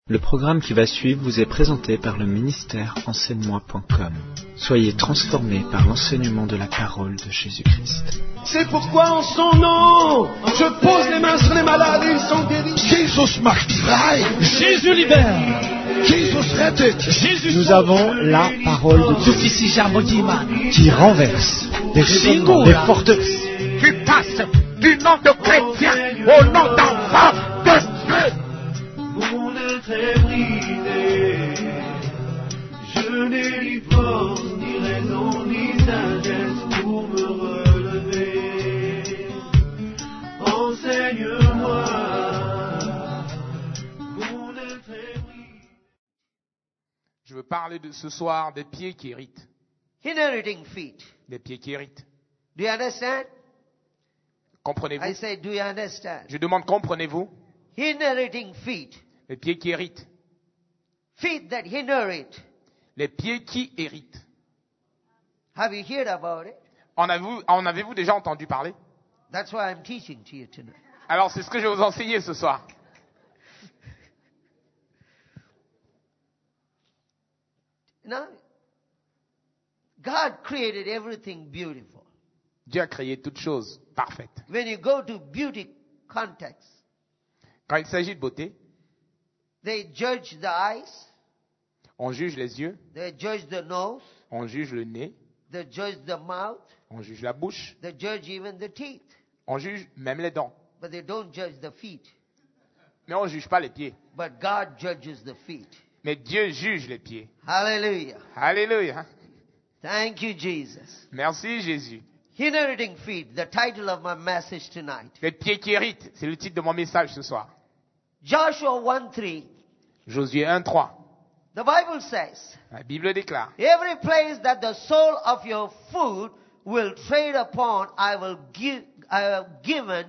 Le programme qui va suivre vous est présenté par le ministère enseigne-moi.com. Soyez transformés par l'enseignement de la parole de Jésus-Christ. C'est pourquoi en son nom, je pose les mains sur les malades et ils sont guéris. Jesus macht frei. Jésus libère. Jesus rettet. Nous avons la parole de Dieu qui renverse des raisonnements, des forteresses. Qui passe du nom de chrétien au nom d'enfant de Dieu. Mon être est brisé, je n'ai ni force, ni raison, ni sagesse pour me relever. Enseigne-moi, mon être est brisé. Je veux parler de ce soir des pieds qui héritent. Inheriting feet. Des pieds qui héritent. Do you understand? Comprenez-vous? I say, do you understand? Je demande, comprenez-vous? Inheriting feet. Les pieds qui héritent. Feet that inherit. Les pieds qui héritent. Have you heard about it? En avez-vous déjà entendu parler? That's why I'm teaching to you tonight. Alors c'est ce que je vais vous enseigner ce soir. Now, God created everything beautiful. Dieu a créé toutes choses parfaites. When you go to beauty context, Quand il s'agit de beauté, they judge the eyes, on juge les yeux, they judge the nose, on juge le nez, they judge the mouth, on juge la bouche, they judge even the teeth. on juge même les dents. But they don't judge the feet. Mais on ne juge pas les pieds. But God judges the feet. Mais Dieu juge les pieds. Hallelujah. Alléluia. Thank you, Jesus. Merci Jésus. Inheriting feet, the title of my message tonight. Les pieds qui héritent, c'est le titre de mon message ce soir. Joshua 1:3. Josué 1:3. The Bible says, La Bible déclare, every place that the sole of your foot will tread upon, I have given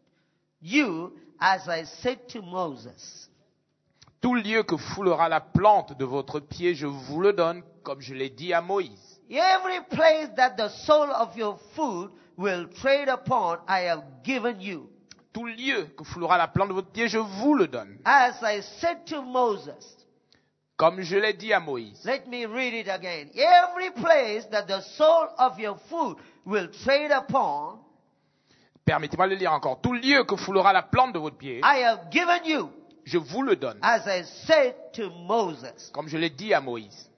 you, as I said to Moses. tout lieu que foulera la plante de votre pied, je vous le donne, comme je l'ai dit à Moïse. Every place that the sole of your foot will tread upon, I have given you. Tout lieu que foulera la plante de votre pied, je vous le donne, As I said to Moses. comme je l'ai dit à Moïse. Let me read it again. Every place that the sole of your foot will tread upon, Permettez-moi de le lire encore. Tout lieu que foulera la plante de votre pied, I have given you, je vous le donne, as I said to Moses. comme je l'ai dit à Moïse.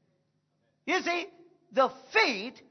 You see, the feet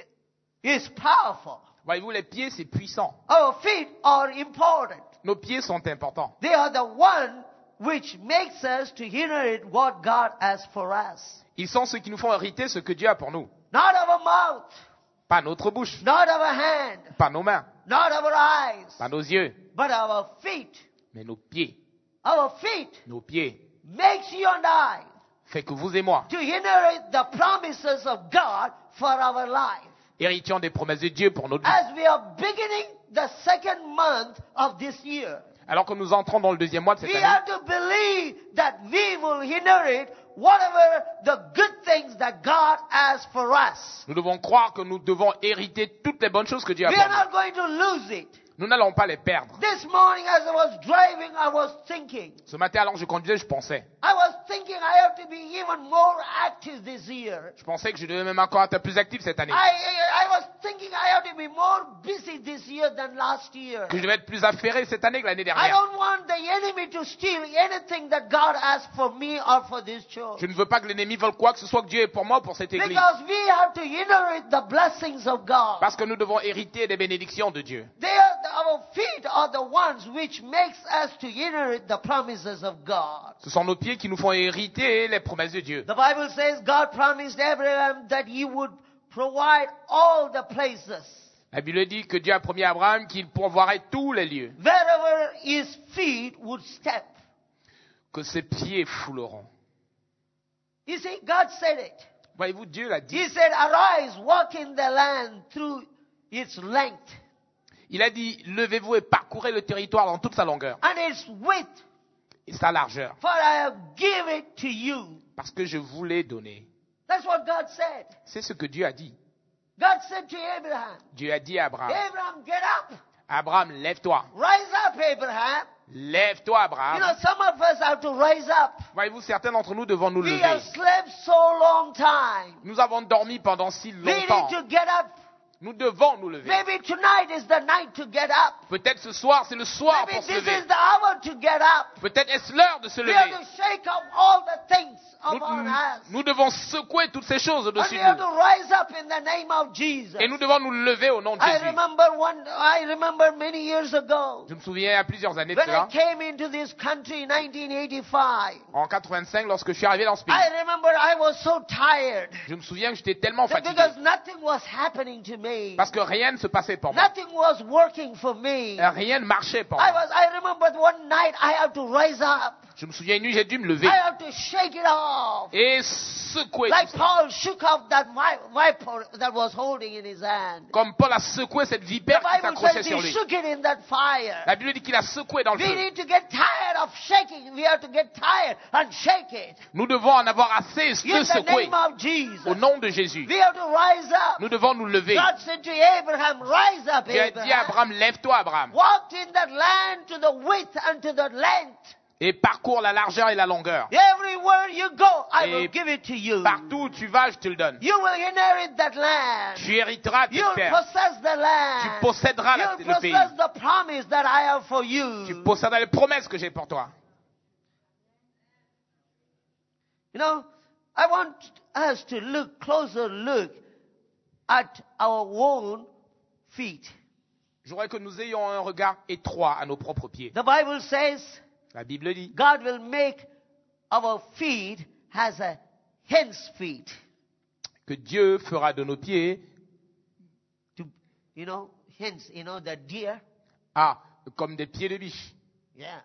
is powerful. Voyez-vous, les pieds, c'est puissant. Our feet are important. Nos pieds sont importants. They are the one which makes us to inherit what God has for us. Ils sont ceux qui nous font hériter ce que Dieu a pour nous. Not our mouth, Pas notre bouche, not our hand, pas nos mains, not our eyes, pas nos yeux, but our feet. mais nos pieds. Our feet Nos pieds makes you and I fait que vous et moi to inherit the promises of God for our life. héritions des promesses de Dieu pour notre vie. As we are beginning the second month of this year, Alors que nous entrons dans le deuxième mois de cette we année, have to believe that we will inherit whatever the good things that God has for us. nous devons croire que nous devons hériter toutes les bonnes choses que Dieu a We pour are nous. not going to lose it. Nous n'allons pas les perdre. This morning as I was driving, I was thinking. Ce matin, alors que je conduisais, je pensais. I was thinking I have to be even more active this year. Je pensais que je devais même encore être plus actif cette année. I was thinking I have to be more busy this year than last year. Que je devais être plus affairé cette année que l'année I dernière. don't want the enemy to steal anything that God has for me or for this church. Je ne veux pas que l'ennemi vole quoi que ce soit que Dieu ait pour moi ou pour cette église. Because we have to inherit the blessings of God. Parce que nous devons hériter des bénédictions de Dieu. Our feet are the ones which makes us to inherit the promises of God. Ce sont nos pieds qui nous font hériter les promesses de Dieu. The Bible says God promised Abraham that he would provide all the places. La Bible dit que Dieu a promis à Abraham qu'il pourvoirait tous les lieux, Wherever his feet would step. que ses pieds fouleront. You see, God said it. Voyez-vous, Dieu l'a dit. He said, arise, walk in the land through its length Il a dit, levez-vous et parcourez le territoire dans toute sa longueur and its width, et sa largeur, for I have given it to you. parce que je vous l'ai donné. That's what God said. C'est ce que Dieu a dit. God said to Abraham, Dieu a dit à Abraham, Abraham, get up. Abraham, lève-toi, Rise up, Abraham. Lève-toi, You Abraham. know, some of us have to rise up. Voyez-vous, certains d'entre nous devons nous We lever. have slept so long time. Nous avons dormi pendant si We need longtemps. to get up. Nous devons nous lever. Maybe tonight is the night to get up. Peut-être ce soir, c'est le soir Maybe pour se this lever. is the hour to get up. Peut-être est-ce l'heure de se We have lever. to shake off all the things Nous, upon us. nous devons secouer toutes ces choses And au-dessus we de have nous. to rise up in the name of Jesus. Et nous devons nous lever au nom de I Jésus. remember many years ago Je me souviens il y a plusieurs années de when I cela, came into this country in 1985. en 85, lorsque je suis arrivé dans ce pays. I remember I was so tired Je me souviens que j'étais tellement fatigué. because nothing was happening to me. Parce que rien ne se passait pour moi. Nothing was working for me. Rien ne marchait pour moi. I remember one night I had to rise up. Je me souviens une nuit, j'ai dû me lever I had to shake it off. et secouer Like tout ça. Paul shook off that viper that was holding in his hand. Comme Paul a secoué cette The vipère qui Bible s'accrochait says sur he lui. shook it in that fire. La Bible dit qu'il a secoué dans le We feu. need to get tired of shaking. We have to get tired and shake it. Nous devons en avoir assez In de the secouer. name of Jesus. Au nom de Jésus. We have to rise up. Nous devons nous lever. God said to Abraham, rise up, Tu as dit à Abraham. Abraham, lève-toi Abraham. Walk in that land to the width and to the length. Et parcours la largeur et la longueur. Everywhere you go, I Et will give it to you. Partout où tu vas, je te le donne. You will inherit that land. Tu hériteras You'll cette terre. possess the land. Tu posséderas You'll le pays. possess the promise that I have for you. Tu posséderas les promesses que j'ai pour toi. You know, I want us to closer look at our own feet. J'aimerais que nous ayons un regard étroit à nos propres pieds. The Bible says La Bible dit God will make our feet as a hen's feet. que Dieu fera de nos pieds, Hens, the deer. comme des pieds de biche. Yeah.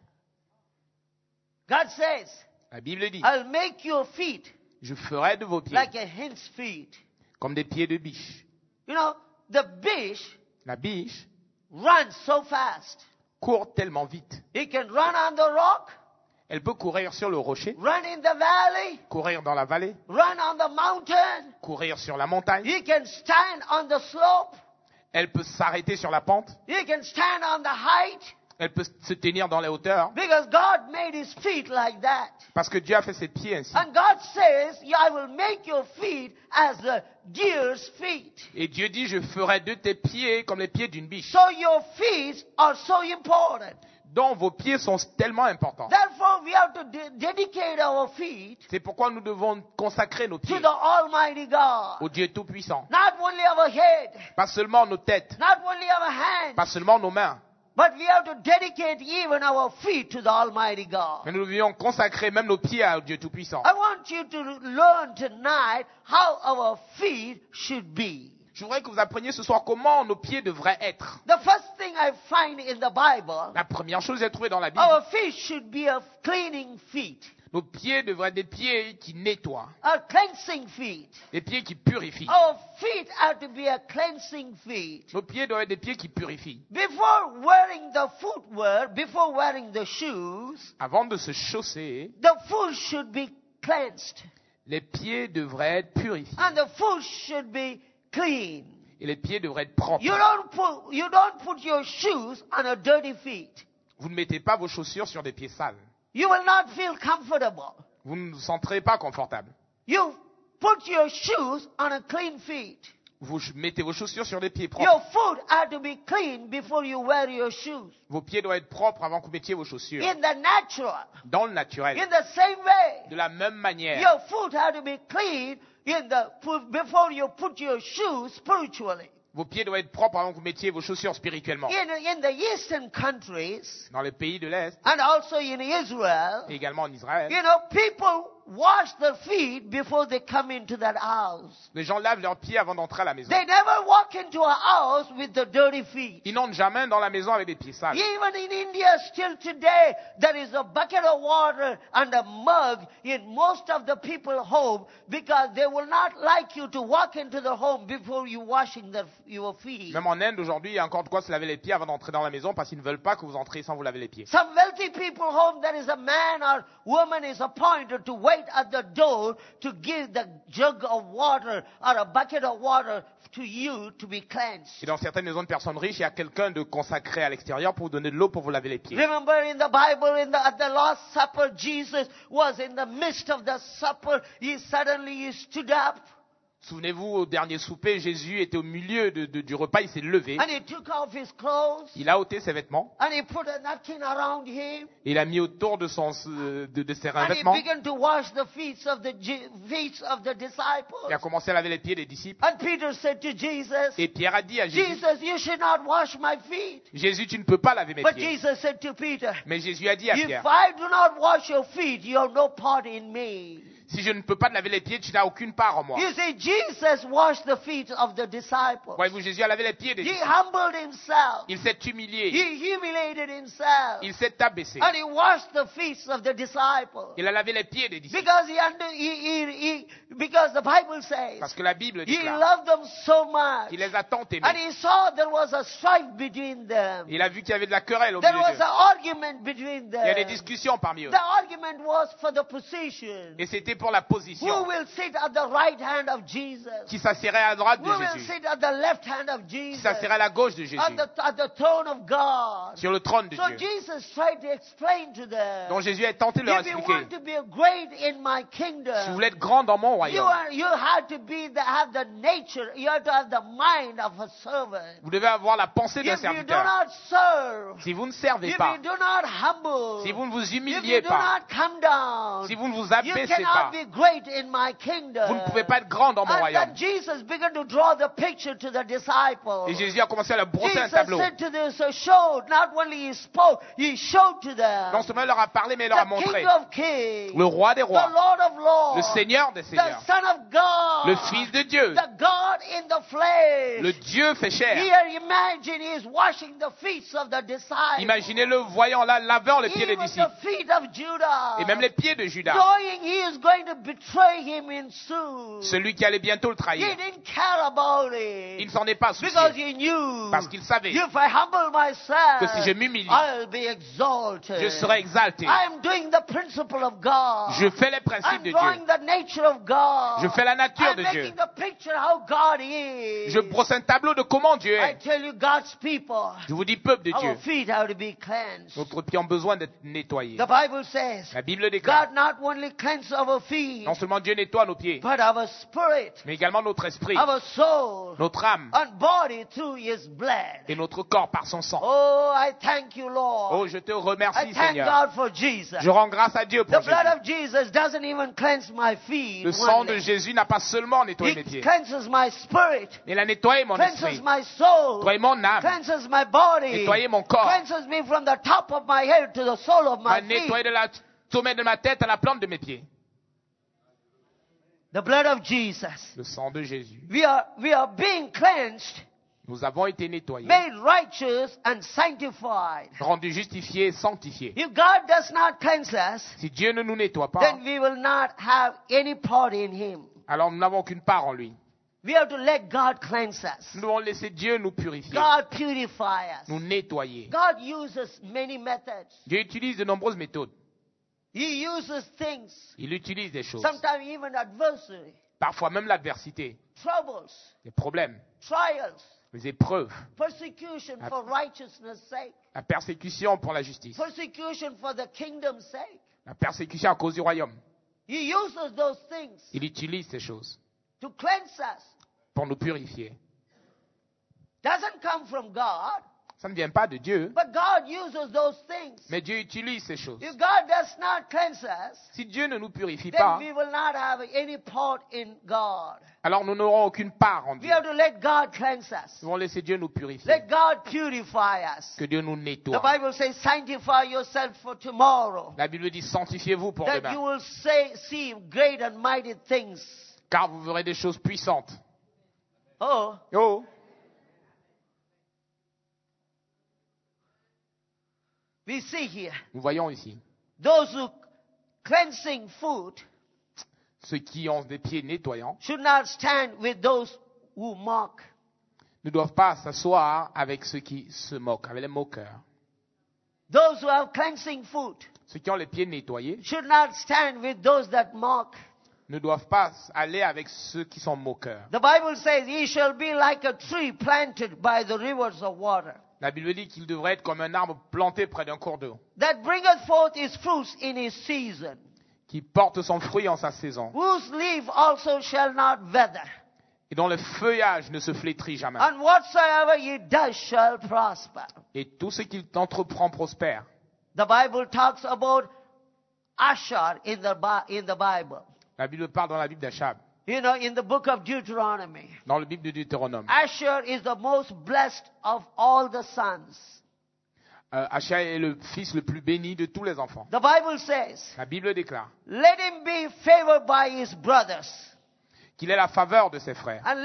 God says, La Bible dit, I'll make your feet je ferai de vos pieds like a hen's feet. comme des pieds de biche. You know, the biche La biche runs so fast. court tellement vite. He can run on the rock, Elle peut courir sur le rocher, run in the valley, courir dans la vallée, run on the mountain. courir sur la montagne. He can stand on the slope. Elle peut s'arrêter sur la pente. He can stand on the height. Elle peut se tenir dans les hauteurs. Because God made his feet like that. Parce que Dieu a fait ses pieds ainsi. And God says, I will make your feet as the deer's feet. Et Dieu dit, je ferai de tes pieds comme les pieds d'une biche. So your feet are so important. Donc vos pieds sont tellement importants. Therefore, we have to dedicate our feet C'est pourquoi nous devons consacrer nos to pieds the Almighty God. au Dieu Tout-Puissant. Not only our head, Pas seulement nos têtes, not only our hands, pas seulement nos mains, but we have to dedicate even our feet to the Almighty God. mais nous devions consacrer même nos pieds au Dieu Tout-Puissant. I want you to learn tonight how our feet should be. Je voudrais que vous appreniez ce soir comment nos pieds devraient être. The first thing I find in the Bible, La première chose que j'ai trouvée dans la Bible, our feet should be a cleaning feet, nos pieds devraient être des pieds qui nettoient, a cleansing feet. des pieds qui purifient. Our feet have to be a cleansing feet. Nos pieds doivent être des pieds qui purifient. Before wearing the footwear, before wearing the shoes, Avant de se chausser, the foot should be cleansed les pieds devraient être purifiés and the foot should be clean. et les pieds devraient être propres. You don't put your shoes on a dirty feet. Vous ne mettez pas vos chaussures sur des pieds sales. You will not feel comfortable. Vous ne vous sentirez pas confortable. You put your shoes on a clean feet. Vous mettez vos chaussures sur des pieds Your propres. foot had to be clean before you wear your shoes. Vos pieds doivent être propres avant que vous mettiez vos chaussures. In the natural, Dans le naturel. in the same way, De la même manière, your foot had to be clean before you put your shoes spiritually. vos pieds doivent être propres avant que vous mettiez vos chaussures spirituellement. In the eastern countries Dans les pays de l'Est, and also in Israel, et également en Israël, people wash their feet before they come into that house. les gens lavent leurs pieds avant d'entrer à la maison. They never walk into a house with the dirty feet. Ils n'entrent jamais dans la maison avec des pieds sales. Even in India, still today, there is a bucket of water and a mug in most of the people's home because they will not like you to walk into the home before you washing your feet. Même en Inde, aujourd'hui, il y a encore de quoi se laver les pieds avant d'entrer dans la maison parce qu'ils ne veulent pas que vous entriez sans vous laver les pieds. Some wealthy people home, there is a man or woman is appointed to wait wait at the door to give the jug of water or a bucket of water to you to be cleansed. Et dans certaines maisons de personnes riches, il y a quelqu'un de consacré à l'extérieur pour vous donner de l'eau pour vous laver les pieds. Remember in the Bible, at the Last Supper, Jesus was in the midst of the supper. He suddenly stood up. Souvenez-vous, au dernier souper, Jésus était au milieu du repas, il s'est levé. And he took off his clothes. Il a ôté ses vêtements. And he put a napkin around him. Et il a mis autour de ses And he vêtements. began to wash the feet of the disciples. Il a commencé à laver les pieds des disciples. And Peter said to Jesus, Et Pierre a dit à Jésus, Jesus, you should not wash my feet. Jésus, tu ne peux pas laver mes But pieds. Jesus said to Peter, Mais Jésus a dit à if Pierre, I do not wash your feet, you have no part in me. si je ne peux pas te laver les pieds, tu n'as aucune part en moi. You see, Jesus washed the feet of the disciples. Voyez-vous, Jésus a lavé les pieds des He disciples. humbled himself. Il s'est humilié. He humiliated himself. Il s'est abaissé. And he washed the feet of the disciples. Il a lavé les pieds des disciples. Because the Bible says Parce que la Bible he déclare loved them so much. qu'il les a tant And aimés. he saw there was a strife between them. Il a vu qu'il y avait de la querelle au There milieu was d'eux. an argument between them. Il y a des discussions parmi eux. The argument was for the position. Et c'était pour la Who position. will sit at the right hand of Jesus? Qui s'assirait à droite de Who will Jésus. sit at the left hand of Qui Jesus? s'assirait à la gauche de Jésus. At the throne of God. Sur le trône de So Dieu. Jesus tried to explain to them. Donc Jésus a tenté de leur If you expliquer. want to be great in my kingdom, Si vous voulez être grand dans mon royaume, you have to have the nature, you have to have the mind of a servant. vous devez avoir la pensée d'un If you do serviteur. not serve, Si vous ne servez if pas, you do not humble, si vous ne vous if you humiliez do pas, not come down, si vous ne vous you abaissez pas, cannot be great in my kingdom. vous ne pouvez pas être grand dans mon And royaume. then Jesus began to draw the picture to the disciples. Et Jésus a commencé à leur brosser un Jesus tableau. said to them, so showed, not only he spoke, he showed to them. Non seulement il leur a parlé, mais il leur a The montré King of Kings, le roi des the rois, Lord of Lords, le Seigneur des the seigneurs, Son of God, le Fils de Dieu, the God in the flesh. le Dieu fait chair. Here, imagine he is washing the feet of the disciples. Imaginez-le voyant là, lavant les pieds des Even disciples. the feet of Judas. Et même les pieds de Judas, Knowing he is going to betray him in soon. celui qui allait bientôt le He trahir. didn't care about Il it. ne s'en est pas Because soucié, he knew. parce qu'il savait If I humble myself, que si je m'humilie, I'll be exalted. je serai exalté. I am doing the principle of God. Je fais les principes I'm de drawing Dieu. the nature of God. Je fais la nature I'm de making Dieu. the picture how God is. Je brosse un tableau de comment Dieu I est. tell you, God's people, Je vous dis, peuple de our Dieu, feet have to be cleansed. notre pieds ont besoin d'être nettoyés. The Bible says, La Bible déclare, God not only cleanses our feet, non seulement Dieu nettoie nos pieds, but our spirit, mais également notre esprit, our soul, notre âme and body through His blood. et notre corps par son sang. Oh, I thank you, Lord. Oh, je te I remercie, thank Seigneur. God for Jesus. Je rends grâce à Dieu The pour blood Jésus. of Jesus doesn't even cleanse my feet. Le sang de only. Jésus n'a pas seulement nettoyé mes It pieds, cleanses my spirit, il a nettoyé mon cleanses esprit, my soul, nettoyé mon âme, cleanses my body, nettoyé mon corps, cleanses me from the top of my head to the sole of m'a my nettoyé feet. de la sommet de ma tête à la plante de mes pieds. The blood of Jesus. Le sang de Jésus. We are being cleansed, Nous avons été nettoyés, made righteous and sanctified. rendus justifiés et sanctifiés. If God does not cleanse us, Si Dieu ne nous nettoie pas, then we will not have any part in Him. alors nous n'avons qu'une part en lui. We have to let God cleanse us. Nous devons laisser Dieu nous purifier, God purify us. nous nettoyer. God uses many methods. Dieu utilise de nombreuses méthodes. He uses things, Il utilise des choses, sometimes even adversity, parfois même l'adversité, troubles, les problèmes, trials, les épreuves, persecution for righteousness' sake, la persécution pour la justice, persecution for the kingdom's sake. la persécution à cause du royaume. He uses those things Il utilise ces choses to cleanse us. pour nous purifier. Doesn't come from God, Ça ne vient pas de Dieu, but God uses those things. mais Dieu utilise ces choses. If God does not cleanse us, Si Dieu ne nous purifie then pas, we will not have any part in God. alors nous n'aurons aucune part en We Dieu. have to let God cleanse us. Nous devons laisser Dieu nous purifier, Let God purify us. que Dieu nous The nettoie. Bible says, sanctify yourself for tomorrow, La Bible dit, sanctifiez-vous pour that you demain, will see great and mighty things. car vous verrez des choses puissantes. Oh, Oh, we see here, nous voyons ici, those who cleansing food ceux qui ont des pieds nettoyants should not stand with those who mock. ne doivent pas s'asseoir avec ceux qui se moquent, avec les moqueurs. Those who have cleansing foot Ceux qui ont les pieds nettoyés should not stand with those that mock. ne doivent pas aller avec ceux qui sont moqueurs. The Bible says, he shall be like a tree planted by the rivers of water, La Bible dit qu'il devrait être comme un arbre planté près d'un cours d'eau, that bringeth forth his fruits in his season, qui porte son fruit en sa saison, whose leaf also shall not wither, et dont le feuillage ne se flétrit jamais. and whatsoever he does shall prosper. Et tout ce qu'il entreprend prospère. The Bible talks about Asher in the Bible. La Bible parle dans la Bible d'Achab, You know, in the book of Deuteronomy. dans le Bible de Deutéronome. Asher is the most blessed of all the sons. Achab est le fils le plus béni de tous les enfants. The Bible says, La Bible déclare let him be favored by his brothers, qu'il ait la faveur de ses frères and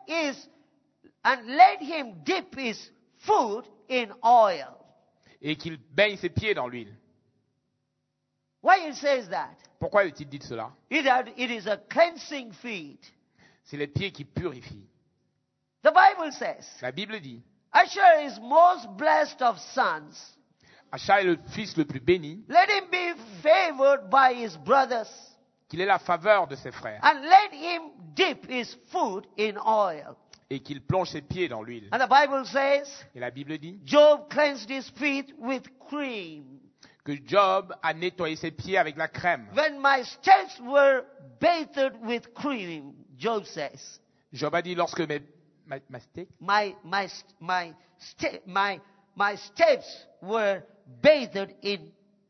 let him dip his foot in oil. et qu'il baigne ses pieds dans l'huile. Why it says that? Pourquoi est-il dit cela? It is a cleansing feet. C'est les pieds qui purifient. The Bible says, La Bible dit, Asher is most blessed of sons. Achab est le fils le plus béni, Let him be favored by his brothers, qu'il ait la faveur de ses frères and let him dip his foot in oil. et qu'il plonge ses pieds dans l'huile. And the Bible says, Et la Bible dit Job cleansed his feet with cream. que Job a nettoyé ses pieds avec la crème. When my steps were bathed with cream, Job says, Job a dit lorsque mes my steps were bathed in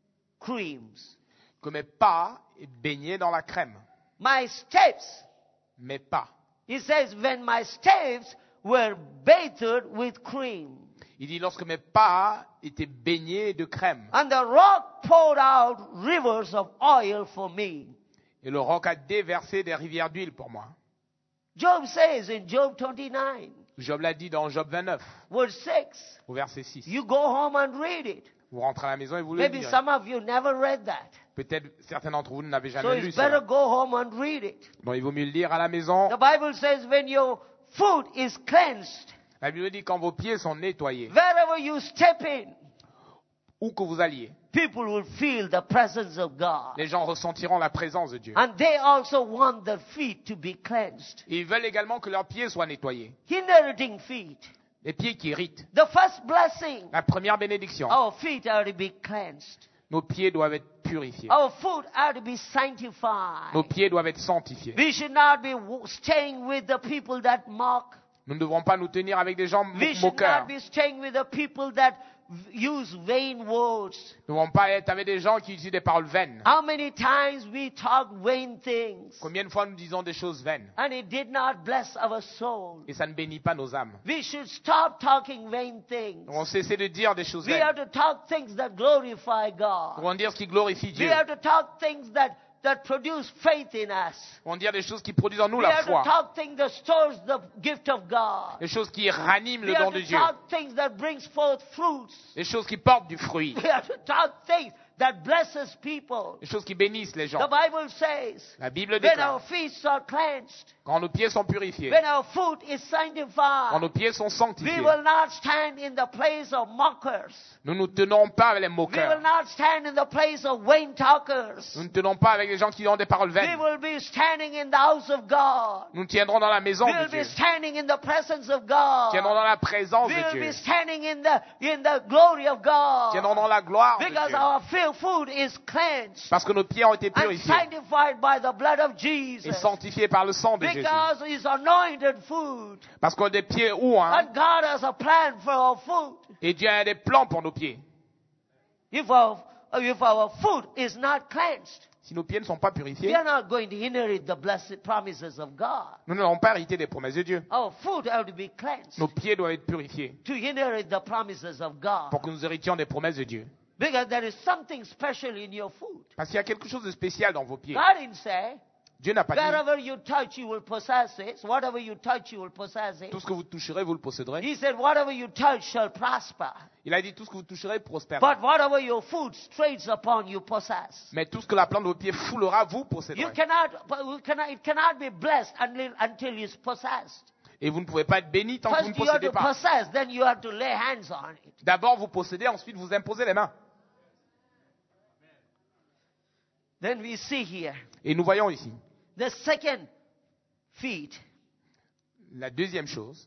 creams. que mes pas baignaient dans la crème. My steps, Mes pas. he says, when my steps were bathed with cream. Il dit lorsque mes pas étaient baignés de crème. And the rock poured out rivers of oil for me. Et le roc a déversé des rivières d'huile pour moi. Job says in Job 29, Job l'a dit dans Job 29, verse 6. au verset 6. You go home and read it. Vous rentrez à la maison et vous le Maybe lirez. some of you never read that. Peut-être certains d'entre vous n'avez So jamais lu it's better ça. go home and read it. Bon, il vaut mieux le lire à la maison. The Bible says when your foot is cleansed, La Bible dit quand vos pieds sont nettoyés, wherever you step in, où que vous alliez, people will feel the presence of God. les gens ressentiront la présence de Dieu. And they also want their feet to be cleansed. Et ils veulent également que leurs pieds soient nettoyés. Inheriting feet. Les pieds qui irritent. The first blessing, La première bénédiction. our feet are to be cleansed. Nos pieds doivent être purifiés. Our foot are to be sanctified. Nos pieds doivent être sanctifiés. We should not be staying with the people that mock. Nous ne devrons pas nous tenir avec des gens We should moqueurs. not be staying with the people that use vain words. Nous ne devrons pas être avec des gens qui utilisent des paroles vaines. How many times we talk vain things Combien de fois nous disons des choses vaines and it did not bless our soul? et ça ne bénit pas nos âmes. We should stop talking vain things. Nous devons cesser de dire des choses We vaines. have to talk things that glorify Nous God. devons dire ce qui glorifie We Dieu. have to talk things that produce faith in us. Nous devons dire des choses qui produisent en nous We la have to foi. talk things that stores the gift of God. Des choses qui raniment We le don have de to Dieu. talk things that brings forth fruits. Des choses qui portent du fruit. We have to talk things that blesses people. Des choses qui bénissent les The gens. Bible says, La Bible when déclare, our feet are cleansed, quand nos pieds sont purifiés, when our foot is quand sanctified, nos pieds sont we sanctifiés, will not stand in the place of mockers. nous ne tenons pas avec les We will moqueurs. not stand in the place of vain talkers. Nous ne tenons pas avec les gens qui ont des paroles We vaines. will be standing in the house of God. Nous tiendrons dans la maison We de will Dieu. be standing in the presence of Nous God. tiendrons dans la présence We de will be Dieu. standing in the glory of Nous tiendrons God. dans la gloire de Because Dieu. our foot is cleansed Parce que nos pieds ont été and purifiés sanctified by the blood of et Jesus. sanctifiés par le sang de Jésus. Because it's anointed food. Parce qu'on a des pieds hauts, hein, And God has a plan for our foot. et Dieu a des plans pour nos pieds. If our foot is not cleansed, Si nos pieds ne sont pas we purifiés, are not going to inherit the blessed promises of God. nous n'allons pas hériter des promesses de Dieu. Our foot have to be cleansed Nos pieds doivent être purifiés to inherit the promises of God. pour que nous héritions des promesses de Dieu. Because there is something special in your foot. Parce qu'il y a quelque chose de spécial dans vos pieds. God didn't say, Dieu n'a pas dit wherever you touch, you will possess it. Whatever you touch, you will possess it. tout ce que vous toucherez, vous le posséderez. He said, whatever you touch shall prosper. Il a dit tout ce que vous toucherez prospérera. But whatever your foot strays upon, you possess. Mais tout ce que la plante de vos pieds foulera, vous You posséderez. it cannot be blessed until it's possessed. Et vous ne pouvez pas être béni tant que vous ne First you have possédez to pas. possess, then you have to lay hands on it. D'abord vous possédez, ensuite vous imposez les mains. Then we see here Et nous voyons ici, the second feet la deuxième chose,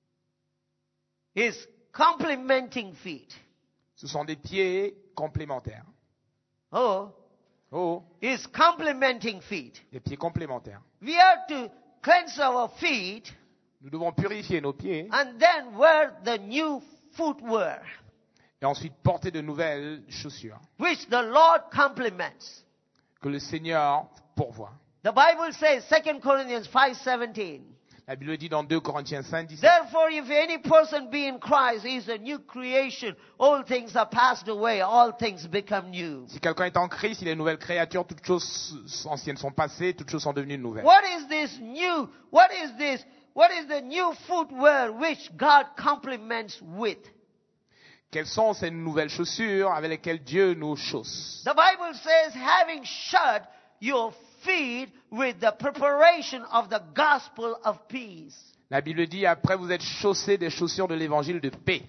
is complementing feet. ce sont des pieds complémentaires. Oh, Oh, is complementing feet. des pieds complémentaires. We have to cleanse our feet Nous devons purifier nos pieds and then wear the new footwear, et ensuite porter de nouvelles chaussures which the Lord complements. que le Seigneur pourvoit. The Bible says, 2 Corinthians 5:17. La Bible dit dans 2 Corinthiens 5, 17, Therefore, if any person be in Christ, he is a new creation. All things are passed away. All things become new. si quelqu'un est en Christ, il est une nouvelle créature, toutes choses anciennes sont passées, toutes choses sont devenues nouvelles. What is this new? What is this? What is the new footwear which God complements with? Quelles sont ces nouvelles chaussures avec lesquelles Dieu nous chausse? The Bible says, having shod your feet with the preparation of the gospel of peace. La Bible dit, après vous êtes chaussés des chaussures de l'évangile de paix.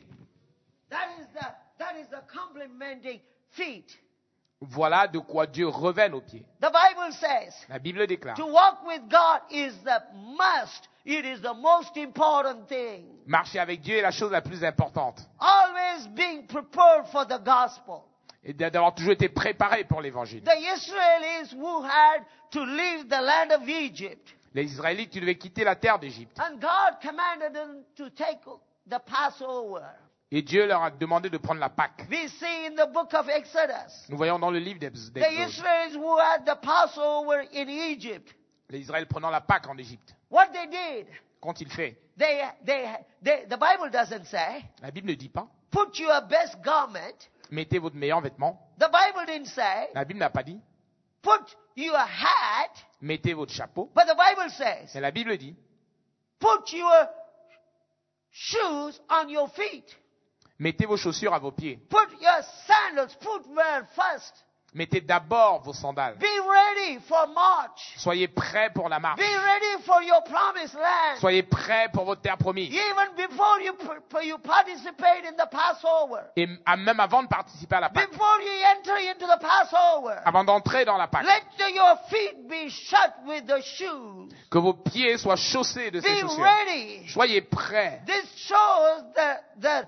That is the complementing feet. Voilà de quoi Dieu revêt nos pieds. The Bible says, La Bible déclare, to walk with God is the must. It is the most important thing. marcher avec Dieu est la chose la plus importante. Always being prepared for the gospel. Et d'avoir toujours été préparé pour l'évangile. The Israelis who had to leave the land of Egypt, Les Israélites qui devaient quitter la terre d'Égypte. and God commanded them to take the Passover. Et Dieu leur a demandé de prendre la Pâque. We see in the book of Exodus, Nous voyons dans le livre the d'Exode, Israelis who had the Passover in Egypt, les Israéliens prenant la Pâque en Égypte. what they did, Qu'ont-ils fait? the Bible doesn't say, La Bible ne dit pas. put your best garment. Mettez votre meilleur vêtement. The Bible didn't say, La Bible n'a pas dit. put your hat. Mettez votre chapeau. But the Bible says, Mais la Bible dit. put your shoes on your feet. Mettez vos chaussures à vos pieds. Put your sandals, footwear first. Mettez d'abord vos sandales. Be ready for march. Soyez prêts pour la marche. Be ready for your promised land. Soyez prêts pour votre terre promise. Even before you participate in the Passover. Et même avant de participer à la Pâque. Before you enter into the Passover. Avant d'entrer dans la Pâque. Let your feet be shut with the shoes. Que vos pieds soient chaussés de ces Be chaussures. ready. Soyez prêts. This shows the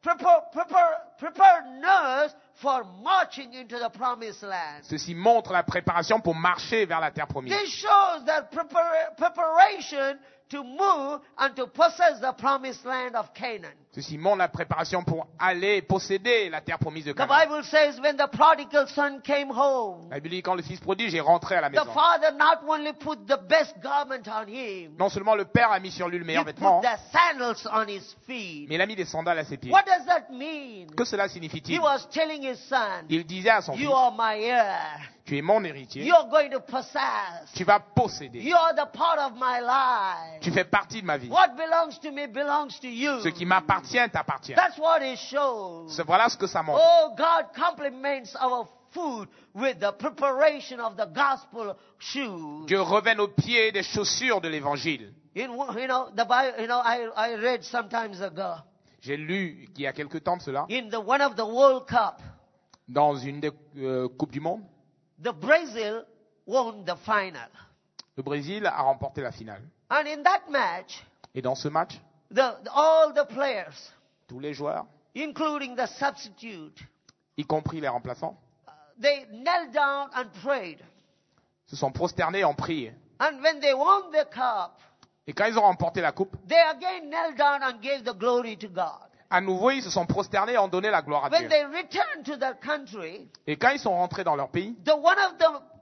preparedness for marching into the promised land. Ceci montre la préparation pour marcher vers la terre promise. This shows that preparation to move and to possess the promised land of Canaan. Ceci montre la préparation pour aller posséder la terre promise de The Canaan. Bible says when the prodigal son came home, La Bible dit quand le fils prodige est rentré à la the maison. father not only put the best garment on him, Non seulement le père a mis sur lui le he meilleur put vêtement, the sandals on his feet. mais il a mis des sandales à ses pieds. What does that mean? Que cela He signifie-t-il? was telling his son, Il disait à son fils, you are my heir. tu es mon héritier, You're going to possess. tu vas posséder, You are the part of my life. tu fais partie de ma vie. What belongs to me belongs to you. Ce qui m'appartient t'appartient. That's what it shows. Voilà ce que ça montre. Oh, God compliments our food with the preparation of the gospel shoes. Dieu revêt nos pieds des chaussures de l'évangile. The Bible, I read some times ago J'ai lu il y a quelque temps de cela, in one of the World Cup, dans une des Coupes du Monde, the Brazil won the final. le Brésil a remporté la finale. And in that match, Et dans ce match, all the players, tous les joueurs, including the substitute, y compris les remplaçants, they knelt down and prayed. se sont prosternés en prière. And when they won the cup, Et quand ils ont remporté la coupe, they again knelt down and gave the glory to God. à nouveau, ils se sont prosternés et ont donné la gloire à When Dieu. they returned to their country, Et quand ils sont rentrés dans leur pays, one of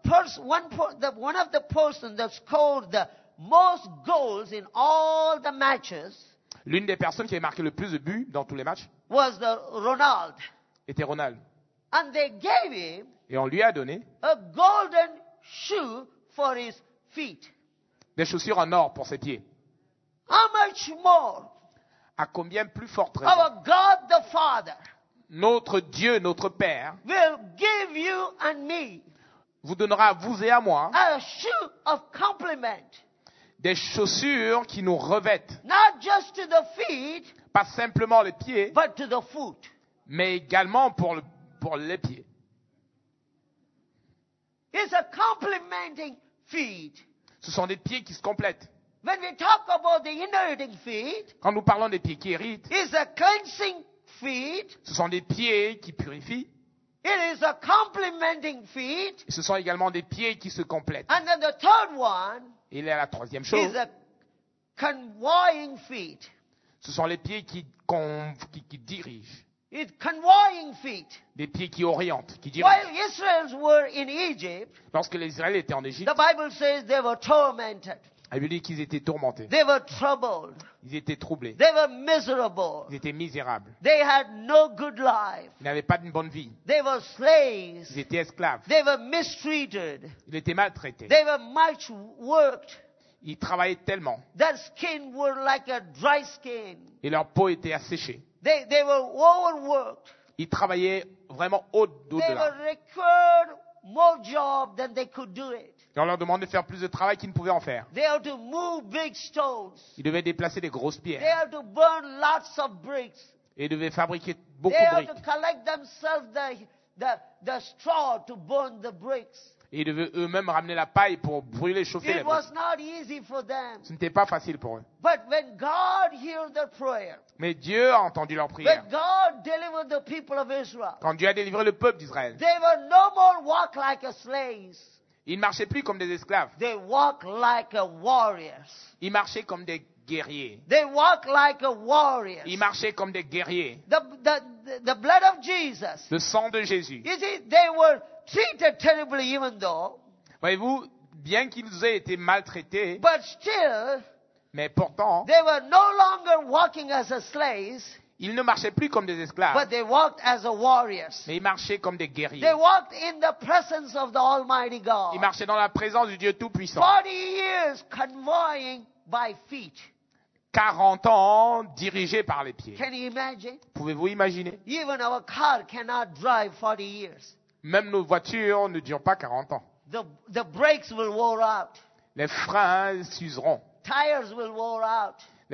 the person that scored the most goals in all the matches l'une des personnes qui avait marqué le plus de buts dans tous les matchs was the Ronald. était Ronald. And they gave him Et on lui a donné a golden shoe for his feet. des chaussures en or pour ses pieds. How much more À combien plus forte raison our God the Father notre Dieu, notre Père, will give you and me vous donnera à vous et à moi a shoe of compliment, des chaussures qui nous revêtent, not just to the feet, pas simplement les pieds, but to the foot. mais également pour les pieds. It's a complementing feet. Ce sont des pieds qui se complètent. When we talk about the inheriting feet, Quand nous parlons des pieds qui héritent, it's a cleansing feet. ce sont des pieds qui purifient. It is a complementing feet. Et ce sont également des pieds qui se complètent. And then the third one Et là, la troisième is chose, a convoying feet. ce sont les pieds qui dirigent. It's convoying feet. Des pieds qui orientent, qui dirigent. While Israelites were in Egypt, Lorsque les Israéliens étaient en Égypte, the Bible says they were tormented. la Bible dit qu'ils étaient tourmentés. They were troubled. Ils étaient troublés. They were miserable. Ils étaient misérables. They had no good life. Ils n'avaient pas d'une bonne vie. They were slaves. Ils étaient esclaves. They were mistreated. Ils étaient maltraités. They were much worked. Ils travaillaient tellement. Their skin were like a dry skin. Et leur peau était asséchée. They were overworked. Ils travaillaient vraiment They au-delà. were required more job than they could do it. Et on leur demandait de faire plus de travail qu'ils ne pouvaient en faire. They had to move big stones. Ils devaient déplacer des grosses They pierres. had to burn lots of bricks. Et ils devaient fabriquer beaucoup They de had to briques. collect themselves the straw to burn the bricks. Et ils devaient eux-mêmes ramener la paille pour brûler, chauffer les It was briques. not easy for them. Ce n'était pas facile pour eux. But when God heard their prayer, Mais Dieu a entendu leur prière. when God delivered the people of Israel, Quand Dieu a délivré le peuple d'Israël, they were no more walk like a slaves. ils ne marchaient plus comme des esclaves. They walk like a warriors. Ils marchaient comme des guerriers. They walk like a warriors. Ils marchaient comme des guerriers. The blood of Jesus. Le sang de Jésus. You see, they were treated terribly even though, Voyez-vous, bien qu'ils aient été maltraités, but still, mais pourtant, they were no longer walking as a slaves, ils ne marchaient plus comme des esclaves, but they walked as a warriors. mais ils marchaient comme des They guerriers. walked in the presence of the Almighty God. Ils marchaient dans la présence du Dieu Tout-Puissant. 40 years convoying by feet. 40 ans dirigés par les pieds. Can you imagine? Pouvez-vous imaginer? Even our car cannot drive 40 years. Même nos voitures ne durent pas 40 ans. The brakes will wear out. Les freins s'useront. Tires will wear out.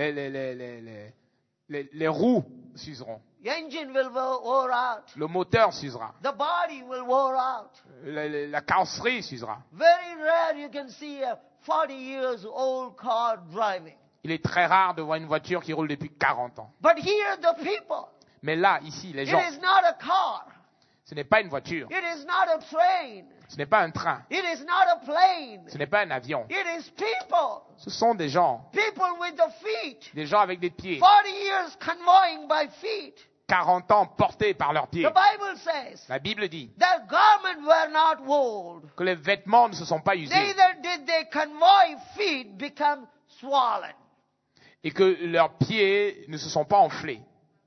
Les roues s'useront. The engine will wear out. Le moteur s'usera. The body will wear out. La carrosserie s'usera. Very rare you can see a 40 years old car driving. Il est très rare de voir une voiture qui roule depuis 40 ans. But here the people. Mais là, ici, les It gens, is not a car. ce n'est pas une voiture. It is not a train. Ce n'est pas un train. It is not a plane. Ce n'est pas un avion. It is people. Ce sont des gens. People with the feet. Des gens avec des pieds. 40 years convoying by feet. 40 ans portés par leurs pieds. The Bible says La Bible dit their garments were not worn. que les vêtements ne se sont pas usés Neither did their convoy feet become swollen. et que leurs pieds ne se sont pas enflés.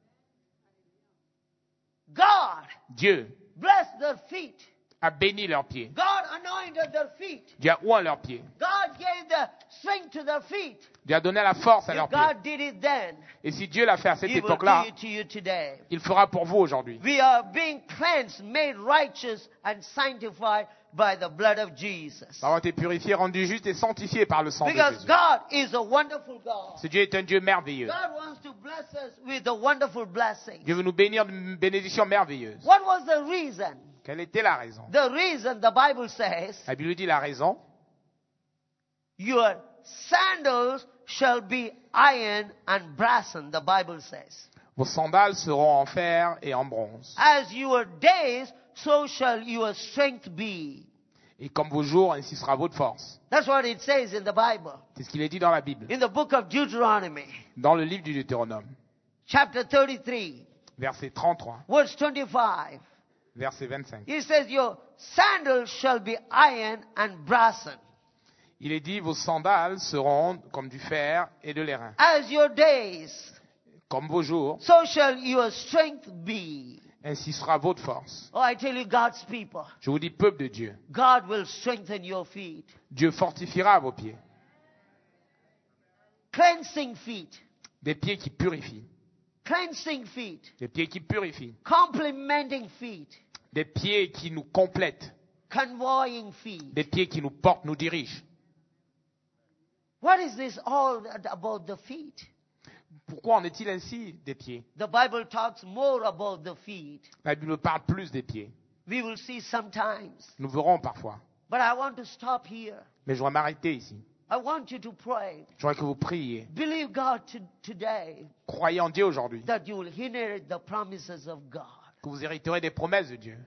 God Dieu blessed their feet. a béni leurs pieds. God anointed their feet. Dieu a oint leurs pieds. God gave the strength to their feet. Dieu a donné la force à If leurs pieds. God did it then, Et si Dieu l'a fait à cette He will époque-là, do it to you today. il fera pour vous aujourd'hui. We are being cleansed, made righteous, and sanctified by the blood of Jesus. Nous avons été purifiés, rendus justes et sanctifiés par le sang de Because Jésus. God is a wonderful God. Ce Dieu est un Dieu merveilleux. God wants to bless us with a wonderful blessing. Dieu veut nous bénir d'une bénédiction merveilleuse. What was the reason? Quelle était la raison? The reason the Bible says, La Bible dit la raison. your sandals shall be iron and brassen, the Bible says. Vos sandales seront en fer et en bronze. As your days, so shall your strength be. Et comme vos jours, ainsi sera votre force. That's what it says in the Bible. C'est ce qu'il est dit dans la Bible. In the book of Deuteronomy, Dans le livre du Deutéronome, chapter 33, verset 33, verse 25. verset 25. It says, your sandals shall be iron and brassen. Il est dit, vos sandales seront comme du fer et de l'airain. As your days, Comme vos jours, so shall your strength be. ainsi sera votre force. Oh, I tell you, God's people, Je vous dis, peuple de Dieu, God will strengthen your feet. Dieu fortifiera vos pieds. Cleansing feet. Des pieds qui purifient. Cleansing feet. Des pieds qui purifient. Complementing feet. Des pieds qui nous complètent. Convoying feet. Des pieds qui nous portent, nous dirigent. What is this all about the feet? Pourquoi en est-il ainsi des pieds? The Bible talks more about the feet. La Bible parle plus des pieds. We will see sometimes. Nous verrons parfois. But I want to stop here. Mais je dois m'arrêter ici. I want you to pray. Je voudrais que vous priez. Believe God today Croyez en Dieu aujourd'hui. that you will inherit the promises of God. Que vous hériterez des promesses de Dieu.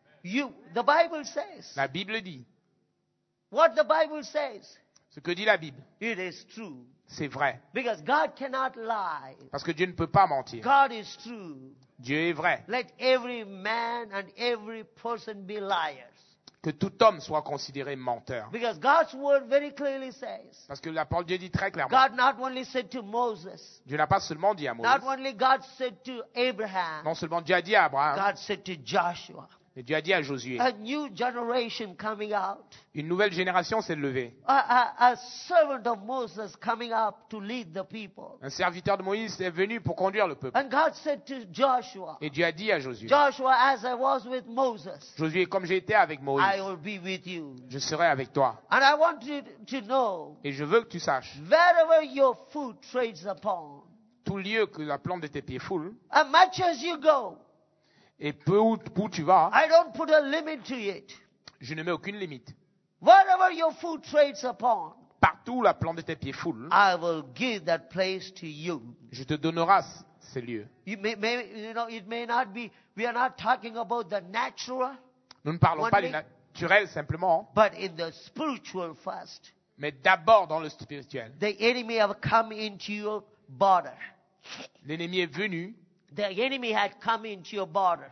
The Bible says, La Bible dit. what the Bible says, Ce que dit la Bible, it is true. c'est vrai. Because God cannot lie. Parce que Dieu ne peut pas mentir. God is true. Dieu est vrai. Let every man and every person be liars. Que tout homme soit considéré menteur. Because God's word very clearly says, Parce que la parole de Dieu dit très clairement. God not only said to Moses, Dieu n'a pas seulement dit à Moïse. not only God said to Abraham, Non seulement Dieu a dit à Abraham, God said to Joshua. mais Dieu a dit à Josué. A new generation coming out. Une nouvelle génération s'est levée. A servant of Moses coming up to lead the people. Un serviteur de Moïse est venu pour conduire le peuple. And God said to Joshua, Et Dieu a dit à Josué. Joshua, as I was with Moses, Josué, comme j'ai été avec Moïse, I will be with you. je serai avec toi. And I want you to know, Et je veux que tu saches, wherever your foot treads upon, tout lieu que la plante de tes pieds foule, as much as you go, et peu où tu vas, I don't put a limit to it. je ne mets aucune limite. Wherever your foot treads upon, Partout où la plante de tes pieds foule, I will give that place to you. je te donnerai ces lieux. It may not be, we are not talking about the natural, Nous ne parlons pas du One naturel simplement, but in the spiritual first. mais d'abord dans le spirituel. The enemy have come into your border. L'ennemi est venu, The enemy had come into your border.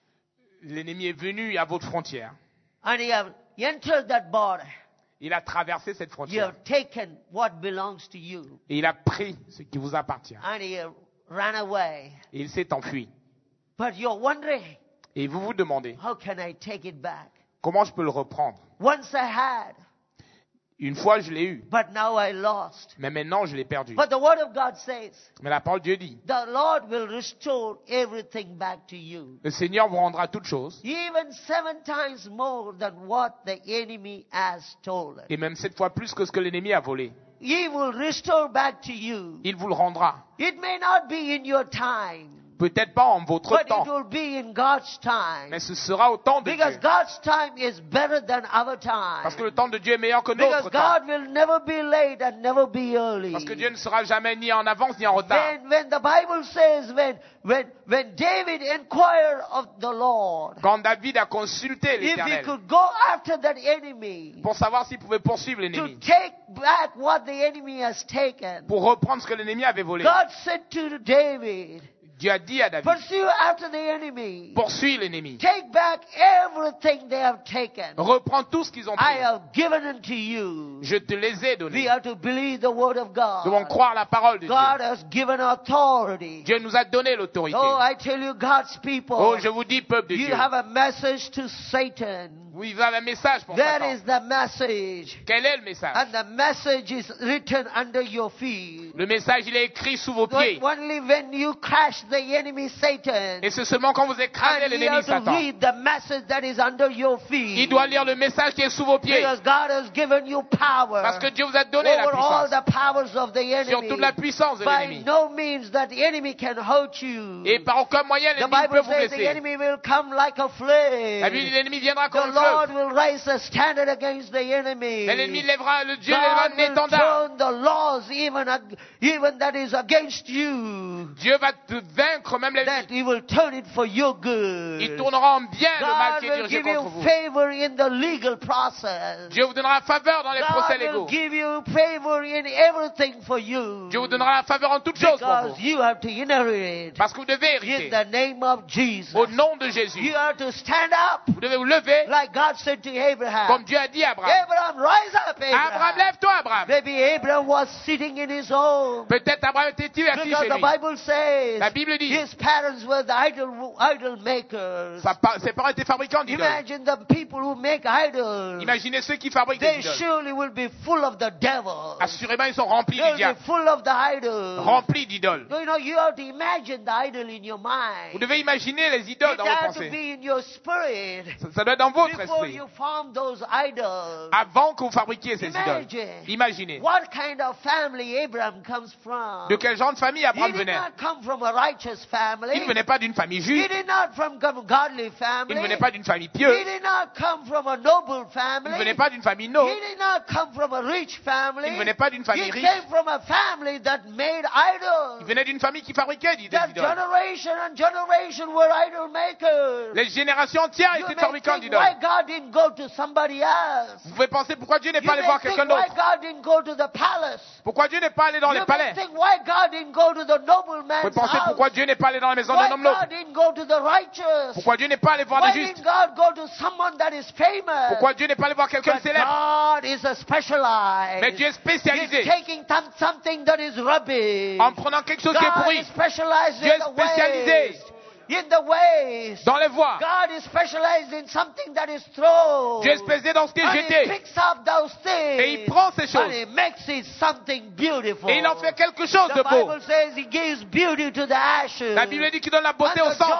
l'ennemi est venu à votre frontière. And he have entered that border. Il a traversé cette You frontière. have taken what belongs to you. Et il a pris ce qui vous appartient. And he have ran away. Et il s'est enfui. But you're wondering, Et vous vous demandez, how can I take it back? comment je peux le reprendre? Once I had, Une fois, je l'ai eu. but now I lost. Mais maintenant, je l'ai perdu. But the word of God says, Mais la parole de Dieu dit, the Lord will restore everything back to you. le Seigneur vous rendra toutes choses. Even 7 times more than what the enemy has stolen. Et même 7 fois plus que ce que l'ennemi a volé. He will restore back to you. Il vous le rendra. It may not be in your time, Peut-être pas en votre but it temps. will be in God's time. Mais ce sera au temps de Because Dieu. God's time is better than our Parce que time. le temps de Dieu est meilleur que Because notre temps. God will never be late and never be early. Parce que Dieu ne sera jamais ni en avance ni en retard. When the Bible says, when David inquired of the Lord, Quand David a consulté if he l'Éternel could go after that enemy pour savoir s'il pouvait poursuivre to l'ennemi, take back what the enemy has taken, pour reprendre ce que l'ennemi avait volé, God said to David, Dieu a dit à David, pursue after the enemy. poursuis l'ennemi. Take back everything they have taken. Reprends tout ce qu'ils ont I pris. have given unto you. Je te les ai We donnés. have to believe the word of Nous devons God. croire la parole de God Dieu. has given authority. Dieu nous a donné l'autorité. Oh, I tell you, God's people, Oh, je vous dis, peuple de you Dieu, have a message to Satan. vous avez un message pour That Satan. is the message. Quel est le message? And the message is written under your feet. Le message, il est écrit sous vos pieds. Only when you crush the enemy Satan, Et c'est seulement quand vous écrasez and you l'ennemi have to Satan. read the message that is under your feet. Il doit lire le message qui est sous vos pieds. Because God has given you power Parce que Dieu vous a donné la over all puissance. the powers of the Sur enemy. toute la puissance de By l'ennemi. no means that the enemy can hurt you. Et par aucun moyen The l'ennemi ne peut Bible vous says the blesser. enemy will come like a La flame. Bible dit l'ennemi viendra The comme le Lord fleuve. will raise a standard against the enemy. Mais l'ennemi lèvera, le Dieu lèvera God un will étendard. turn the laws even that is against you. Dieu va te vaincre même That l'ennemi. he will turn it for your good. Il tournera en bien le mal God qui est will dirigé give contre you vous. favor in the legal process. Dieu vous donnera faveur dans les procès God will légaux. give you favor in everything for you. Dieu vous donnera la faveur en toutes choses pour Because vous. you have to inherit Parce que vous devez in hériter. the name of Jesus. Au nom de Jésus. You have to stand up Vous devez vous lever like God said to Abraham. comme Dieu a dit à Abraham. Abraham, rise up, Abraham, Abraham. lève-toi, Abraham. Maybe Abraham was sitting in his home. Peut-être Abraham était-il assis Because chez the lui. Bible says La Bible dit, his parents were the idol makers. ses parents étaient fabricants d'idoles. Imagine the people who make idols. Imaginez ceux qui fabriquent des They idoles. surely will be full of the devil. Assurément, ils sont remplis du They'll be diable. full of the idols. Remplis d'idoles. You know, you have to imagine the idol in your Vous mind. devez imaginer les idoles It dans vos has to pensées. be in your spirit. Ça doit être dans votre Because l'esprit. you form those idols, Avant que vous fabriquiez ces idoles. Imaginez. what kind of family Abraham comes from. De quel genre de famille He Abraham did venait? not come from a righteous family. Il ne venait pas d'une famille He juste. did not from a godly Il family. ne venait pas d'une famille He pieuse. did not come from a noble Il family. ne venait pas d'une famille He noble. did not come from a rich family. Il ne venait pas d'une famille He riche. came from a family that made Il idols. venait d'une famille qui fabriquait des That idoles. generation and generation were idol makers. Les générations entières You étaient may fabricants think d'idoles. why God didn't go to somebody else. Vous pouvez penser pourquoi Dieu n'est You pas allé may voir think quelqu'un why d'autre. God didn't go to the palace. Pourquoi Dieu n'est pas allé dans You les may palais. think why God didn't go to the Vous nobleman's pouvez penser house. pourquoi Dieu n'est pas allé dans la maison Why d'un homme noble. God didn't go to the righteous. Pourquoi Dieu n'est pas allé voir Why des justes. didn't God go to someone that is famous? Pourquoi Dieu n'est pas allé voir quelqu'un de But célèbre. God is a specialized. Mais Dieu est He's spécialisé. taking something that is rubbish. En prenant quelque chose qui est God pourri. is specialized Dieu est in the spécialisé. ways. In the ways. Dans les voies. God is specialized in something that is thrown. Dieu est spécialisé dans ce qui est And He jeté. picks up those things. Et il prend ces And choses. He makes it something beautiful. Et il en fait quelque chose The de beau. Bible says He gives beauty to the ashes. La Bible dit qu'il donne la beauté and au the sang.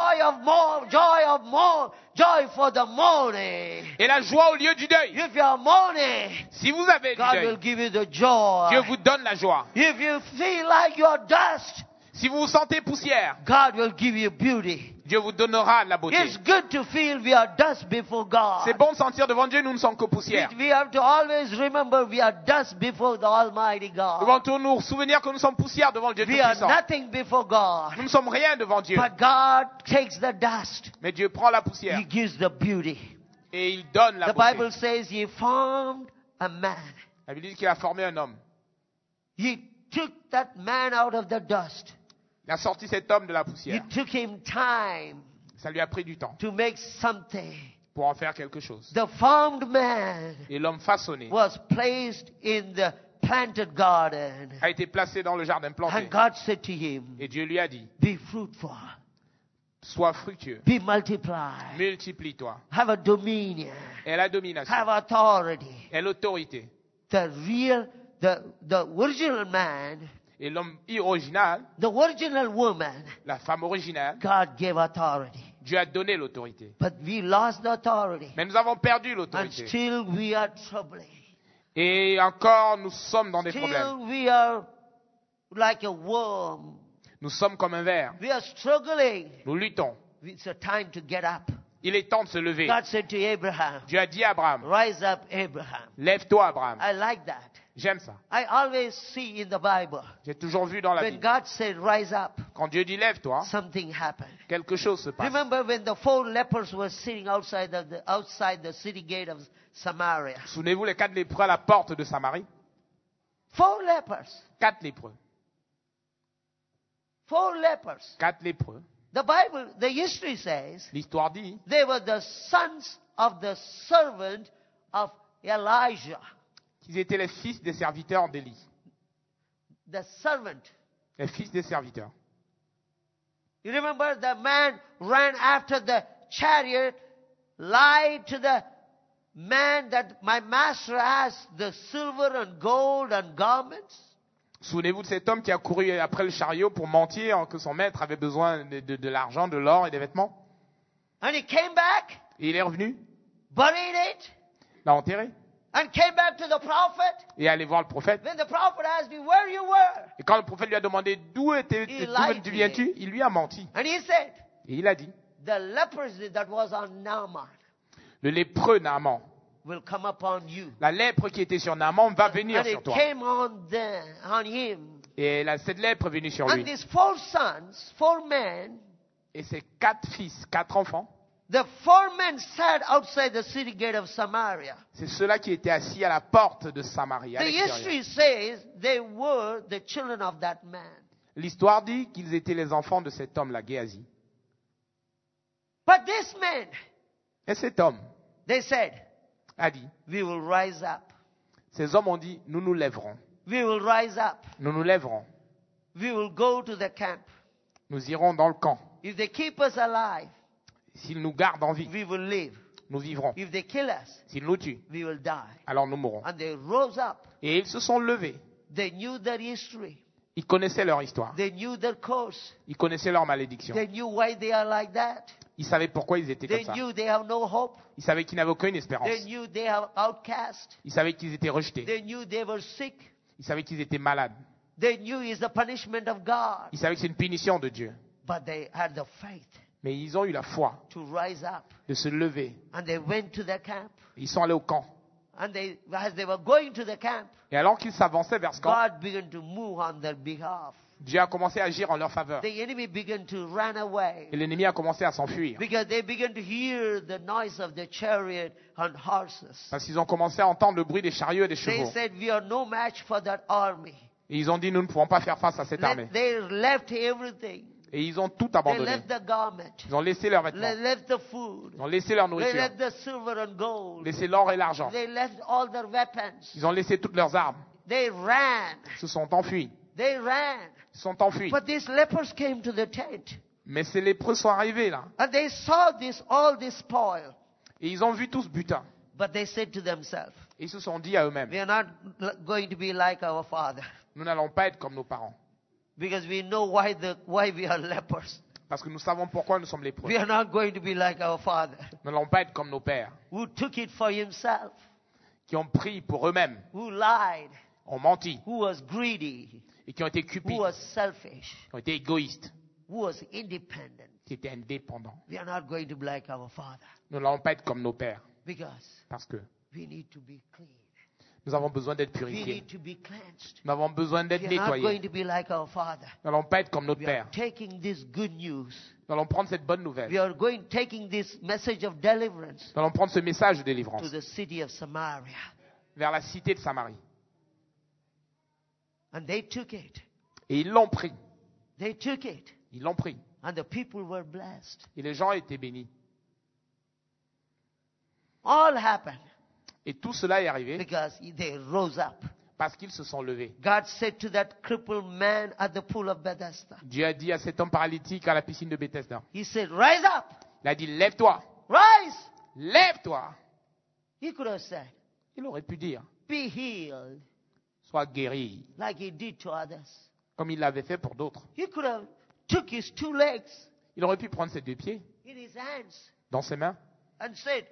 joy for the mourning. Et la joie au lieu du deuil. If you are mourning, Si vous avez du God will deuil, give you the joy. Dieu vous donne la joie. If you feel like you're dust, Si vous vous sentez poussière, God will give you beauty. Dieu vous donnera la beauté. It's good to feel we are dust before God. C'est bon de sentir devant Dieu, nous ne sommes que poussière. We have to always remember we are dust before the Almighty Nous God. devons toujours nous souvenir que nous sommes poussière devant le Dieu We are Tout-Puissant. nothing before God. Nous ne sommes rien devant Dieu. But God takes the dust. Mais Dieu prend la poussière He gives the beauty. et il donne la The Bible beauté. says He formed a man. La Bible dit qu'il a formé un homme. He took that man out of the dust. Il a sorti cet homme de la It poussière. took him time Ça lui a pris du temps to make something. pour en faire quelque chose. The formed man Et l'homme façonné was placed in the planted garden. a été placé dans le jardin planté. And God said to him, Et Dieu lui a dit, be fruitful, sois fructueux, be multiplied, multiplie-toi. have a dominion, Et la domination, have authority. et l'autorité. The original man, Et l'homme original, the original woman, la femme originale, God gave authority. Dieu a donné l'autorité. But we lost the authority. Mais nous avons perdu And l'autorité. still we are troubling. Et encore, nous sommes dans des problèmes. Still we are like a worm. Nous sommes comme un ver. We are struggling. Nous luttons. It's a time to get up. Il est temps de se lever. God said to Abraham, Dieu a dit à Abraham, rise up, Abraham. lève-toi Abraham. I like that. J'aime ça. I always see in the Bible, J'ai toujours vu dans la when Bible. God said rise up, Quand Dieu dit lève-toi, something happened. quelque chose se passe. Remember when the 4 lepers were sitting outside the city gate of Samaria? Souvenez-vous les 4 lépreux à la porte de Samarie? 4 lepers. 4 lépreux. 4 lepers. 4 lépreux. The Bible, the history says, L'histoire dit, they were the sons of the servant of Elijah. qu'ils étaient les fils des serviteurs d'Élie. The servant. Les fils des serviteurs. You remember the man ran after the chariot, lied to the man that my master has the silver and gold and garments? Souvenez-vous de cet homme qui a couru après le chariot pour mentir que son maître avait besoin de l'argent, de l'or et des vêtements. And he came back, Et il est revenu, buried it, l'a enterré, and came back to the prophet. et est allé voir le prophète. When the prophet asked him where you were, Et quand le prophète lui a demandé d'où viens-tu, il lui a menti. and he said, Et il a dit, the leprosy that was on Naaman le lépreux Naaman, will come upon you. la lèpre qui était sur Naaman va venir And sur it toi. came on him. Et cette lèpre est venue sur And lui. these 4 sons, 4 men, Et ses 4 fils, 4 enfants, the 4 men sat outside the city gate of Samaria. c'est ceux-là qui étaient assis à la porte de Samarie, à The l'extérieur. history says they were the children of that man. L'histoire dit qu'ils étaient les enfants de cet homme-là, Géasi. But this man, Et cet homme they said, a dit, we will rise up. ces hommes ont dit, nous nous lèverons, We will rise up. nous nous lèverons, We will go to the camp. nous irons dans le camp. If they keep us alive, S'ils nous gardent en vie, we will live. nous vivrons. If they kill us, S'ils nous tuent, we will die. alors nous mourrons. And they rose up. Et ils se sont levés. They knew their history. Ils connaissaient leur histoire. They knew their course. Ils connaissaient leur malédiction. They knew why they are like that. Ils savaient pourquoi ils étaient They comme ça. knew they have no hope. Ils savaient qu'ils n'avaient aucune espérance. They knew they have outcast. Ils savaient qu'ils étaient rejetés. They knew they were sick. Ils savaient qu'ils étaient malades. They knew it's the punishment of God. Ils savaient que c'est une punition de Dieu. But they had the faith Mais ils ont eu la foi to rise up. de se lever. And they went to the camp. Ils sont allés au camp. And as they were going to the camp, Et alors qu'ils s'avançaient vers ce camp, God began to move on their behalf. Dieu a commencé à agir en leur faveur. The enemy began to run away Et l'ennemi a commencé à s'enfuir. because they began to hear the noise of the chariot and horses. Parce qu'ils ont commencé à entendre le bruit des chariots et des They chevaux. said, "We are no match for that army." Et ils ont dit, nous ne pouvons pas faire face à cette armée. They left everything. Et ils ont tout They abandonné. left the garment. Ils ont laissé leurs They vêtements. left the food. Ils ont laissé leur They nourriture. left the silver and gold. Laissé l'or et l'argent. They left all their weapons. Ils ont laissé toutes leurs armes. They ran. Ils se sont enfuis. They ran. Ils se sont enfuis. But these lepers came to the tent. Mais ces lépreux sont arrivés là. And they saw all this spoil. Et ils ont vu tout ce butin. But they said to themselves, Et ils se sont dit à eux-mêmes, "We are not going to be like our father, nous n'allons pas être comme nos parents. because we know why we are lepers. Parce que nous savons pourquoi nous sommes lépreux. We are not going to be like our father, Nous n'allons pas être comme nos pères, who took it for himself, qui ont pris pour eux-mêmes, who lied, ont menti, who was greedy, et qui ont été who cupides, was selfish, qui ont été égoïstes, who was independent." qui étaient indépendants. We are not going to be like our father, Nous n'allons pas être comme nos pères, because parce que we need to be clean. nous avons besoin d'être We purifiés. need to be cleansed. Nous avons besoin d'être We are not going nettoyés. to be like our father. Nous n'allons pas être comme notre We are père. taking this good news. Nous allons prendre cette bonne We nouvelle. are taking this message of deliverance Nous allons prendre ce message de to délivrance the city of Samaria. vers la cité de Samarie. And they took it. Et ils l'ont pris. They took it. Ils l'ont pris. And the people were blessed. Et les gens étaient bénis. All happened Et tout cela est arrivé because they rose up. parce qu'ils se sont levés. God said to that crippled man at the pool of Bethesda, Dieu a dit à cet homme paralytique à la piscine de Bethesda, He said, "Rise up. il a dit, lève-toi, Rise." lève-toi. He could have said, Il aurait pu dire, "Be healed," sois guéri, like he did to others. comme il l'avait fait pour d'autres. He could have took his 2 legs Il aurait pu prendre ses 2 pieds in his hands dans ses mains and said,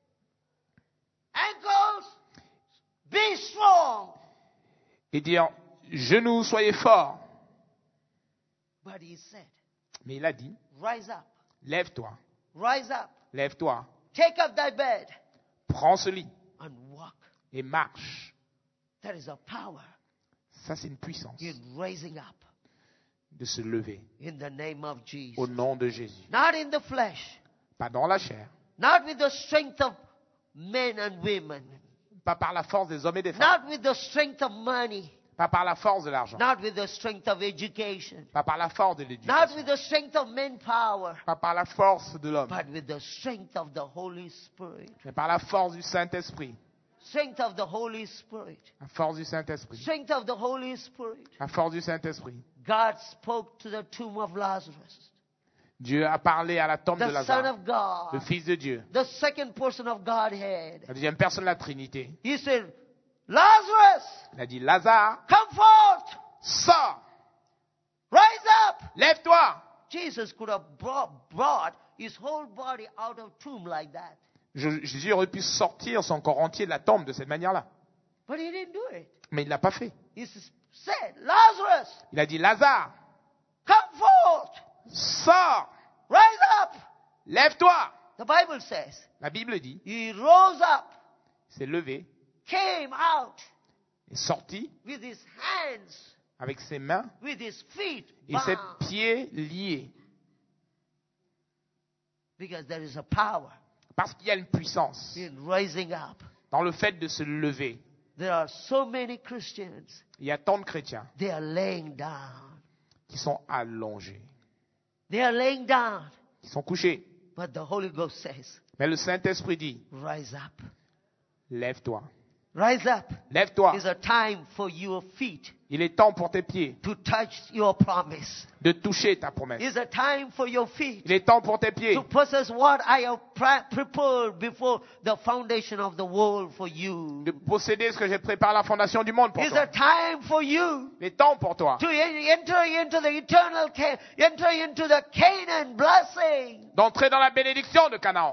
"Ankles, be strong." et dire, genoux, soyez forts. But he said, Mais il a dit, "Rise up, lève-toi, rise up, lève-toi, take up thy bed prends ce lit and walk." et marche. There is a power Ça, c'est une puissance in raising up de se lever in the name of au Jesus. nom de Jésus. Not in the flesh, Pas dans la chair, not with the strength of men and women, pas par la force des hommes et des femmes, not with the strength of money, pas par la force de l'argent, not with the strength of education, pas par la force de not l'éducation, with the strength of manpower, pas par la force de l'homme, but with the strength of the Holy Spirit. mais par la force du Saint-Esprit. Strength of the Holy Spirit. La force du Saint-Esprit. Strength of the Holy Spirit. La force du Saint-Esprit. God spoke to the tomb of Lazarus, Dieu a parlé à la tombe de the Son Lazare, of God, le Fils de Dieu, the second person of Godhead. la deuxième personne de la Trinité. He said, "Lazarus, Il a dit, Lazare, come forth, sors, rise up." lève-toi. Jesus could have brought his whole body out of tomb like that. Jésus aurait pu sortir son corps entier de la tombe de cette manière-là. But he didn't do it. Mais il ne l'a pas fait. He said, "Lazarus, Il a dit, Lazare, come forth, sors, rise up." lève-toi. The Bible says, La Bible dit, he rose up, il s'est levé, came out est sorti with his hands, avec ses mains with his feet et ses bound, pieds liés. because there is a power Parce qu'il y a une puissance in rising up. dans le fait de se lever. There are so many Christians, Il y a tant de chrétiens they are laying down. qui sont allongés, They are laying down. qui sont couchés. But the Holy Ghost says, Mais le Saint-Esprit dit, "Rise up, lève-toi, Rise up. Lève-toi. It's a time for your feet Il est temps pour tes pieds to touch your promise. de toucher ta promesse. It's a time for your feet Il est temps pour tes pieds to possess what I have prepared before the foundation of the world for you. de posséder ce que j'ai préparé à la fondation du monde pour It's toi. a time for you Il est temps pour toi to enter into the eternal, enter into the Canaan blessing. d'entrer dans la bénédiction de Canaan.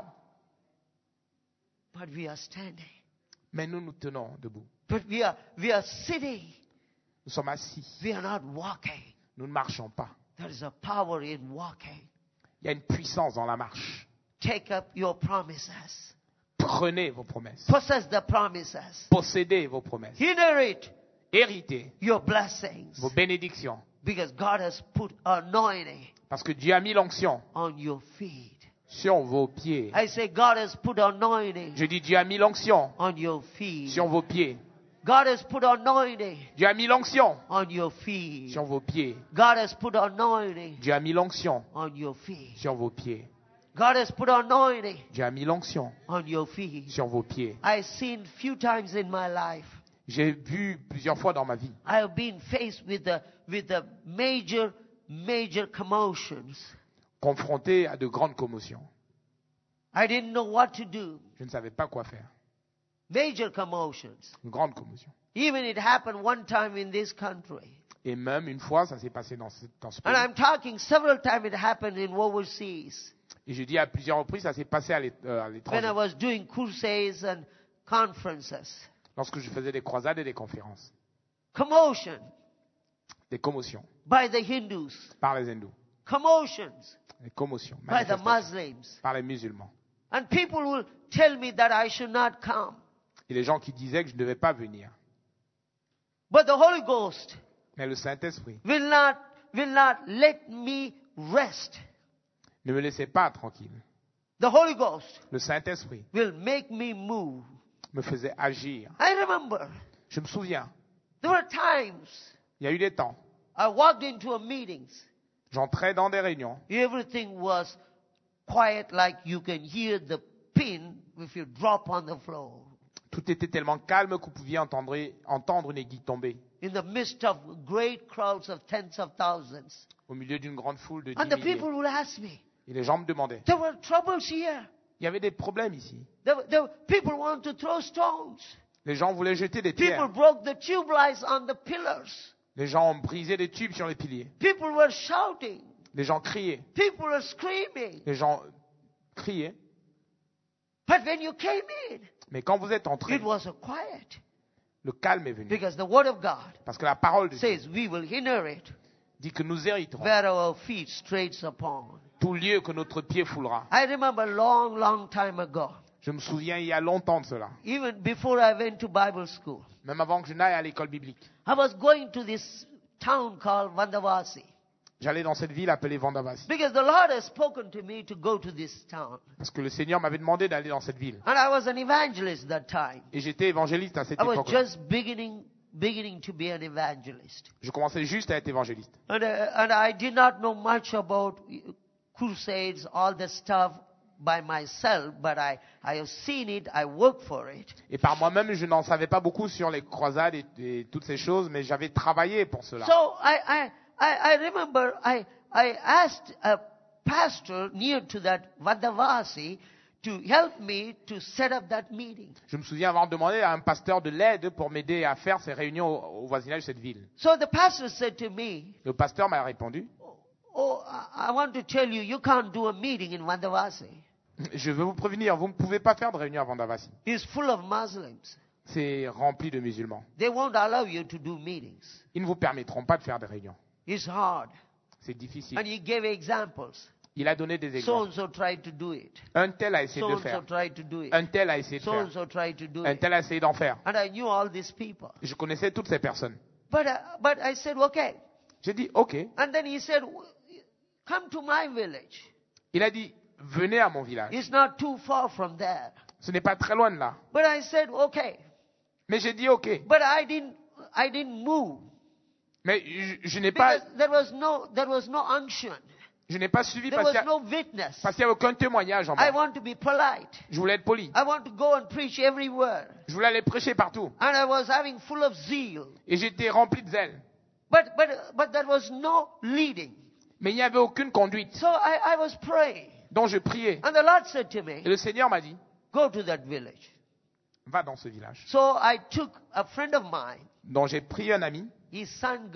But we are standing. Mais nous nous tenons debout. But we are sitting. Nous sommes assis. We are not walking. Nous ne marchons pas. There is a power in walking. Il y a une puissance dans la marche. Take up your promises. Prenez vos promesses. Possess the promises. Possédez vos promesses. Inherit Héritez your blessings. vos bénédictions. Because God has put anointing Parce que Dieu a mis l'onction on your feet. sur vos pieds. I say God has put anointing Je dis Dieu a mis l'onction on your feet. sur vos pieds. God has put anointing Dieu a mis l'onction on your feet. sur vos pieds. God has put anointing Dieu a mis l'onction on your feet. sur vos pieds. God has put anointing Dieu a mis l'onction on your feet. sur vos pieds. I've seen few times in my life. J'ai vu plusieurs fois dans ma vie. I have been faced with the major commotions. Confronté à de grandes commotions. I didn't know what to do. Je ne savais pas quoi faire. Major commotions. Une grande commotion. Even it happened one time in this country. Et même une fois, ça s'est passé dans ce And pays. I'm talking several times it happened in overseas. Et je dis à plusieurs reprises, ça s'est passé à When I l'étranger. was doing crusades and conferences. Lorsque je faisais des croisades et des conférences. Commotion Des commotions by the Hindus. par les hindous. Commotions Des commotions by the manifestations Muslims. par les musulmans. And people will tell me that I should not come. Et les gens qui disaient que je ne devais pas venir. But the Holy Ghost Mais le Saint-Esprit will not let me rest. ne me laissait pas tranquille. The Holy Ghost Le Saint-Esprit will make me move. me faisait agir. I remember Je me souviens, there were times il y a eu des temps. I walked into a meetings. J'entrais dans des réunions. Everything was quiet, like you can hear the pin if you drop on the floor. Tout était tellement calme que vous pouviez entendre une aiguille tomber In the midst of great crowds of tens of thousands. au milieu d'une grande foule de 10 And the milliers. people would ask me, Et les gens me demandaient. there were troubles here. Il y avait des problèmes ici. People wanted to throw stones. Les gens voulaient jeter des People pierres. broke the tube lights on the pillars. Les gens ont brisé des tubes sur les piliers. People were shouting. Les gens criaient. People were screaming. Les gens criaient. But when you came in, Mais quand vous êtes entrés, it was a quiet. le calme est venu. Because the Word of God Parce que la parole de Dieu says we will inherit dit que nous hériterons where our feet strays upon. tout lieu que notre pied foulera. I remember long time ago, Je me souviens il y a longtemps de cela. even before I went to Bible school, Même avant que je n'aille à l'école biblique. I was going to this town called Vandavasi. J'allais dans cette ville appelée Vandavasi. Because the Lord has spoken to me to go to this town. Parce que le Seigneur m'avait demandé d'aller dans cette ville. And I was an evangelist that time. Et j'étais évangéliste à cette I was époque. just beginning to be an evangelist. Je commençais juste à être évangéliste. And I did not know much about crusades, all the stuff by myself, but I have seen it, I worked for it. Et par moi-même, je n'en savais pas beaucoup sur les croisades et toutes ces choses, mais j'avais travaillé pour cela. So I remember I asked a pastor near to that Vandavasi to help me to set up that meeting. Je me souviens avoir demandé à un pasteur de l'aide pour m'aider à faire ces réunions au voisinage de cette ville. So the pastor said to me, Le pasteur m'a répondu, "Oh, I want to tell you, you can't do a meeting in Vandavasi. je veux vous prévenir, vous ne pouvez pas faire de réunion à Vandavasi. It's full of Muslims. C'est rempli de musulmans. They won't allow you to do meetings. Ils ne vous permettront pas de faire des réunions. It's hard." C'est difficile. And he gave examples. Il a donné des So exemples. and so tried to do it. Un tel a essayé So de and so faire. tried to do it. Un tel a essayé de So and faire. so tried to do Un it. tel a essayé d'en faire. And I knew all these people. Je connaissais toutes ces personnes. But I said, okay. J'ai dit, OK. And then he said, come to my village. Il a dit, venez à mon village. It's not too far from there. Ce n'est pas très loin de là. But I said, okay. Mais j'ai dit, OK. But I didn't move. Mais je n'ai pas, Because there was no unction. Je n'ai pas suivi There parce was qu'il no witness. n'y avait aucun témoignage en I moi. want to be polite. Je voulais être poli. I want to go and preach everywhere. Je voulais aller prêcher partout. And I was having full of zeal. Et j'étais rempli de zèle. But there was no leading. Mais il n'y avait aucune conduite. So I was praying. Donc je priais. And the Lord said to me, Et le Seigneur m'a dit, go to that village. va dans ce village. So I took a friend of mine. Donc j'ai pris un ami. His son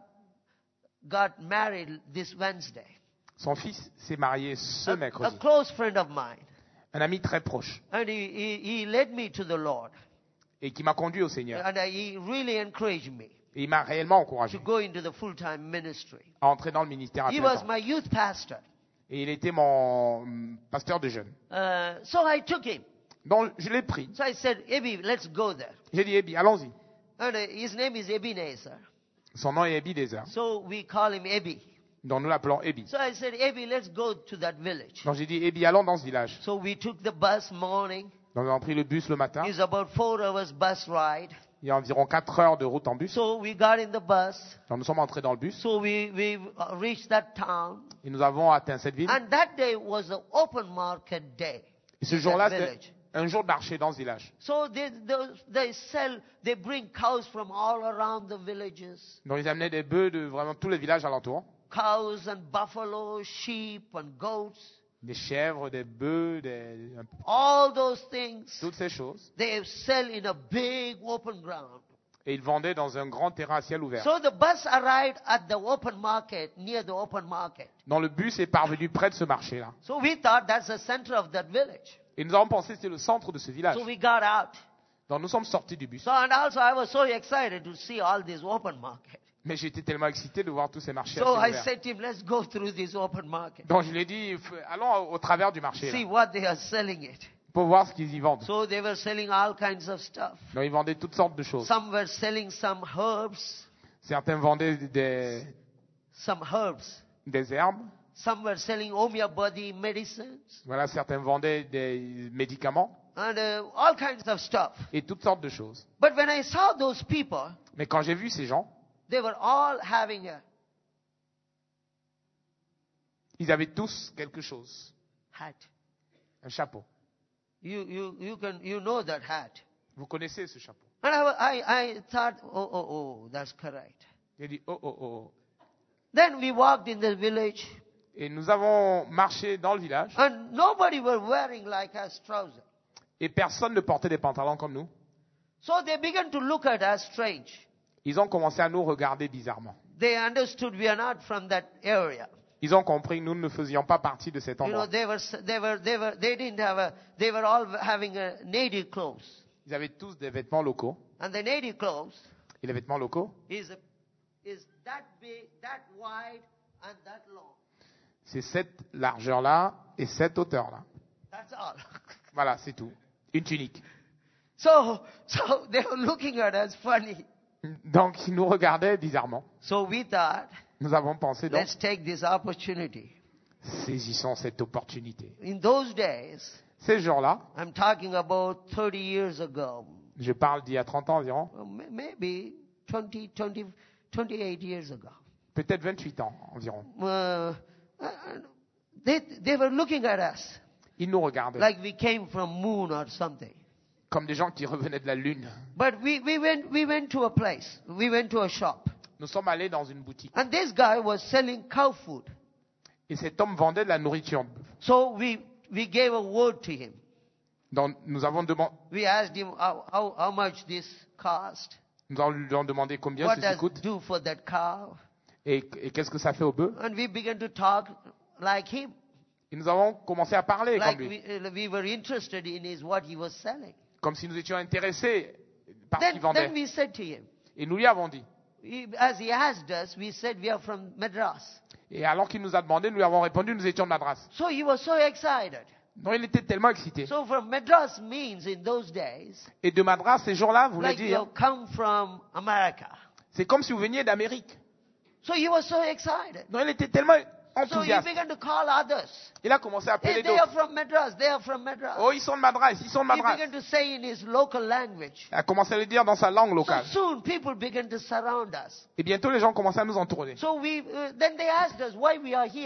got married this Wednesday. Son fils s'est marié ce A mercredi. close friend of mine. Un ami très proche. And he led me to the Lord. Et qui m'a conduit au Seigneur. And he really encouraged me Et il m'a réellement to encouragé go into the full-time ministry. à entrer dans le ministère à He plein was temps. my youth pastor. Et il était mon pasteur de jeunes. So I took him. Donc je l'ai pris. So I said, Ebi, let's go there. J'ai dit, Ebi, allons-y. And his name is Ebenezer. Son nom est Ebi Dezer. So we call him Ebi. Donc nous l'appelons Ebi. So I said, Ebi, let's go to that village. Donc j'ai dit, Ebi, allons dans ce village. So we took the bus morning. Donc nous avons pris le bus le matin. It's about 4 hours bus ride. Il y a environ 4 heures de route en bus. So we got in the bus. Donc nous sommes entrés dans le bus. So we reached that town. Et nous avons atteint cette ville. And that day was the open market day. Et ce in jour-là, that c'était village. un jour de marché dans ce village. So they bring cows from all around the villages. Donc ils amenaient des bœufs de vraiment tous les villages alentours. Cows and buffalo, sheep and goats. Des chèvres, des bœufs, All those things toutes ces choses. they sell in a big open ground. Et ils vendaient dans un grand terrain à ciel ouvert. So the bus arrived at the open market, near the open market. Donc le bus est parvenu près de ce marché-là. So we thought that's the center of that village. Et nous avons pensé que c'était le centre de ce village. So we got out. Donc nous sommes sortis du bus. So and also I was so excited to see all this open market. Mais j'étais tellement excité de voir tous ces marchés à So ciel I ouvert. said to him, let's go through this open market. Donc je lui ai dit, allons au travers du marché See là, what they are selling it. pour voir ce qu'ils y vendent. So they were selling all kinds of stuff. Donc ils vendaient toutes sortes de choses. Some were selling some herbs. Certains vendaient Some herbs. des herbes. Some were selling homeopathy medicines. Voilà, certains vendaient des médicaments And all kinds of stuff. et toutes sortes de choses. But when I saw those people, Mais quand j'ai vu ces gens, they were all having ils avaient tous quelque chose. a hat. Un chapeau. You know that hat. Vous connaissez ce chapeau. And I thought, oh, that's correct. J'ai dit, oh, oh, oh. Then we walked in the village, Et nous avons marché dans le village and nobody were wearing like us trousers. et personne ne portait des pantalons comme nous. So they began to look at us strange. Ils ont commencé à nous regarder bizarrement. They understood we are not from that area. Ils ont compris que nous ne faisions pas partie de cet You know, endroit. they were all having native clothes. Ils avaient tous des vêtements locaux. And the native clothes Et les vêtements locaux, is that big, that wide, and that long. c'est cette largeur-là et cette hauteur-là. That's all. Voilà, c'est tout. Une tunique. So they were looking at us funny. Donc, ils nous regardaient bizarrement. So we thought, Nous avons pensé donc, let's take this opportunity. saisissons cette opportunité. In those days, Ces jours-là, I'm talking about 30 years ago, je parle d'il y a 30 ans environ, maybe 28 years ago. peut-être 28 ans environ. They were looking at us Ils nous regardaient like we came from moon or something. comme des gens qui revenaient de la Lune. But we went to a place. We went to a shop. Nous sommes allés dans une boutique And this guy was selling cow food. et cet homme vendait de la nourriture. So we gave a word to him. Donc, nous We asked him how much this cost. lui avons demandé combien What ceci does coûte it do for that cow? et qu'est-ce que ça fait au bœuf. And we began to talk like him. Et nous avons commencé à parler Like comme lui, we were interested in what he was selling. comme si nous étions intéressés par ce qu'il Then vendait. we said to him, Et nous lui avons dit. as he asked us, we said we are from Madras. Et alors qu'il nous a demandé, nous lui avons répondu, nous étions de Madras. So he was so excited. Donc il était tellement excité. So from Madras means in those days, Et de Madras, ces jours-là, voulait like you dire, come from America. c'est comme si vous veniez d'Amérique. So he was so excited. Donc il était tellement So he enthousiaste. began to call others. Il a commencé à appeler Hey, they are d'autres. from Madras. They are from Madras. Oh, ils sont de Madras, ils sont de He Madras. began to say in his local language. Il a commencé à le dire dans sa langue So locale. soon people began to surround us. Et bientôt, les gens commençaient à nous entourner. So then they asked us why we are here.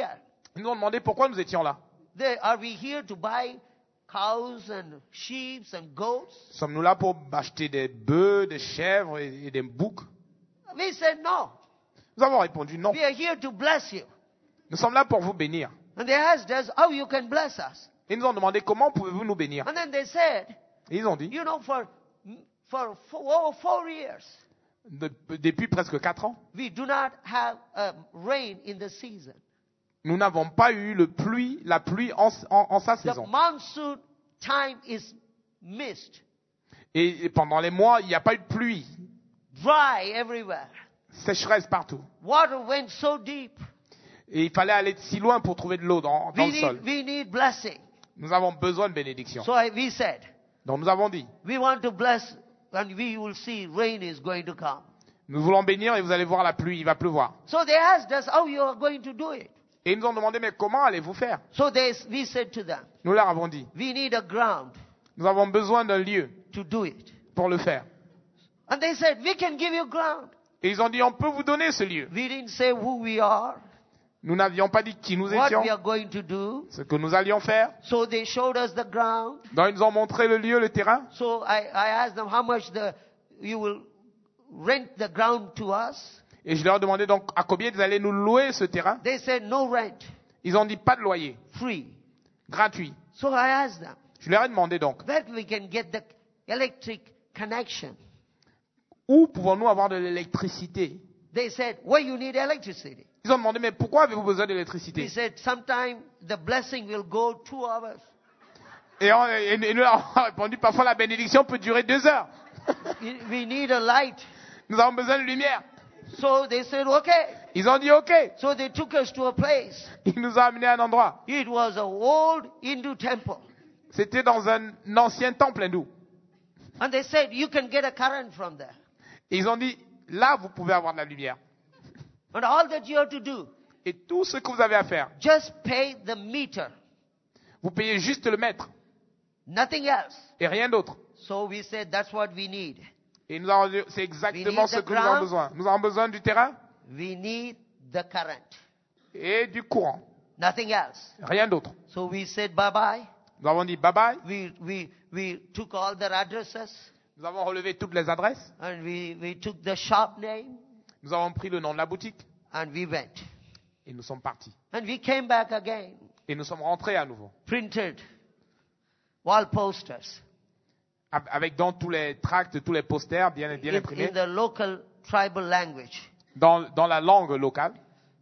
Ils nous ont demandé pourquoi nous étions là. Are we here to buy cows and sheep and goats? Sommes-nous là pour acheter des bœufs, des chèvres et des boucs? We said no. Nous avons répondu non. We are here to bless you. Nous sommes là pour vous bénir. And they asked us how you can bless us. Ils nous ont demandé comment pouvez-vous nous bénir. And then they said, Et ils ont dit, you know, for over 4 years, depuis presque 4 ans, we do not have rain in the season. nous n'avons pas eu la pluie en sa The saison. monsoon time is missed, Et pendant les mois, il n'y a pas eu de pluie. dry everywhere. Sécheresse partout. Water went so deep. Et il fallait aller si loin pour trouver de l'eau dans le sol. We need blessing. Nous avons besoin de bénédiction. So we said, Donc nous avons dit, we want to bless and we will see rain is going to come. nous voulons bénir et vous allez voir la pluie, il va pleuvoir. So they asked us how you are going to do it. Et ils nous ont demandé, mais comment allez-vous faire? So we said to them, Nous leur avons dit, we need a ground nous avons besoin d'un lieu to do it. pour le faire. And they said, we can give you ground. Et ils ont dit, on peut vous donner ce lieu. We didn't say who we are, Nous n'avions pas dit qui nous what étions, we are going to do. ce que nous allions faire. So they showed us the ground. Donc ils nous ont montré le lieu, le terrain. So I asked them how much you will rent the ground to us. Et je leur ai demandé donc à combien ils allaient nous louer ce terrain. They said no rent, Ils ont dit pas de loyer, free. gratuit. So I asked them, Je leur ai demandé donc, where we can get the electric connection. où pouvons-nous avoir de l'électricité? They said, why you need electricity? Ils ont demandé, mais pourquoi avez-vous besoin We d'électricité? said, sometime the blessing will go 2 hours. Et nous leur avons répondu, parfois la bénédiction peut durer 2 heures. We need a light. Nous avons besoin de lumière. So they said, okay. Ils ont dit OK. So they took us to a place. Ils nous ont amenés à un endroit. It was an old Hindu temple. C'était dans un ancien temple hindou. And they said, you can get a current from there. Et ils ont dit, là, vous pouvez avoir de la lumière. And all that you have to do, Et tout ce que vous avez à faire, just pay the meter. vous payez juste le mètre Nothing else. et rien d'autre. So we said, that's what we need. Et nous avons dit, c'est exactement ce que nous avons besoin. Nous avons besoin du terrain We need the current. et du courant. Nothing else. Rien d'autre. So we said, bye-bye. Nous avons dit bye bye. We took all their addresses. Nous avons relevé toutes les adresses. And we took the shop name. Nous avons pris le nom de la boutique And we went. et nous sommes partis. And we came back again. Et nous sommes rentrés à nouveau. Printed wall posters. Avec dans tous les tracts, tous les posters bien In imprimés. the local tribal language. Dans la langue locale.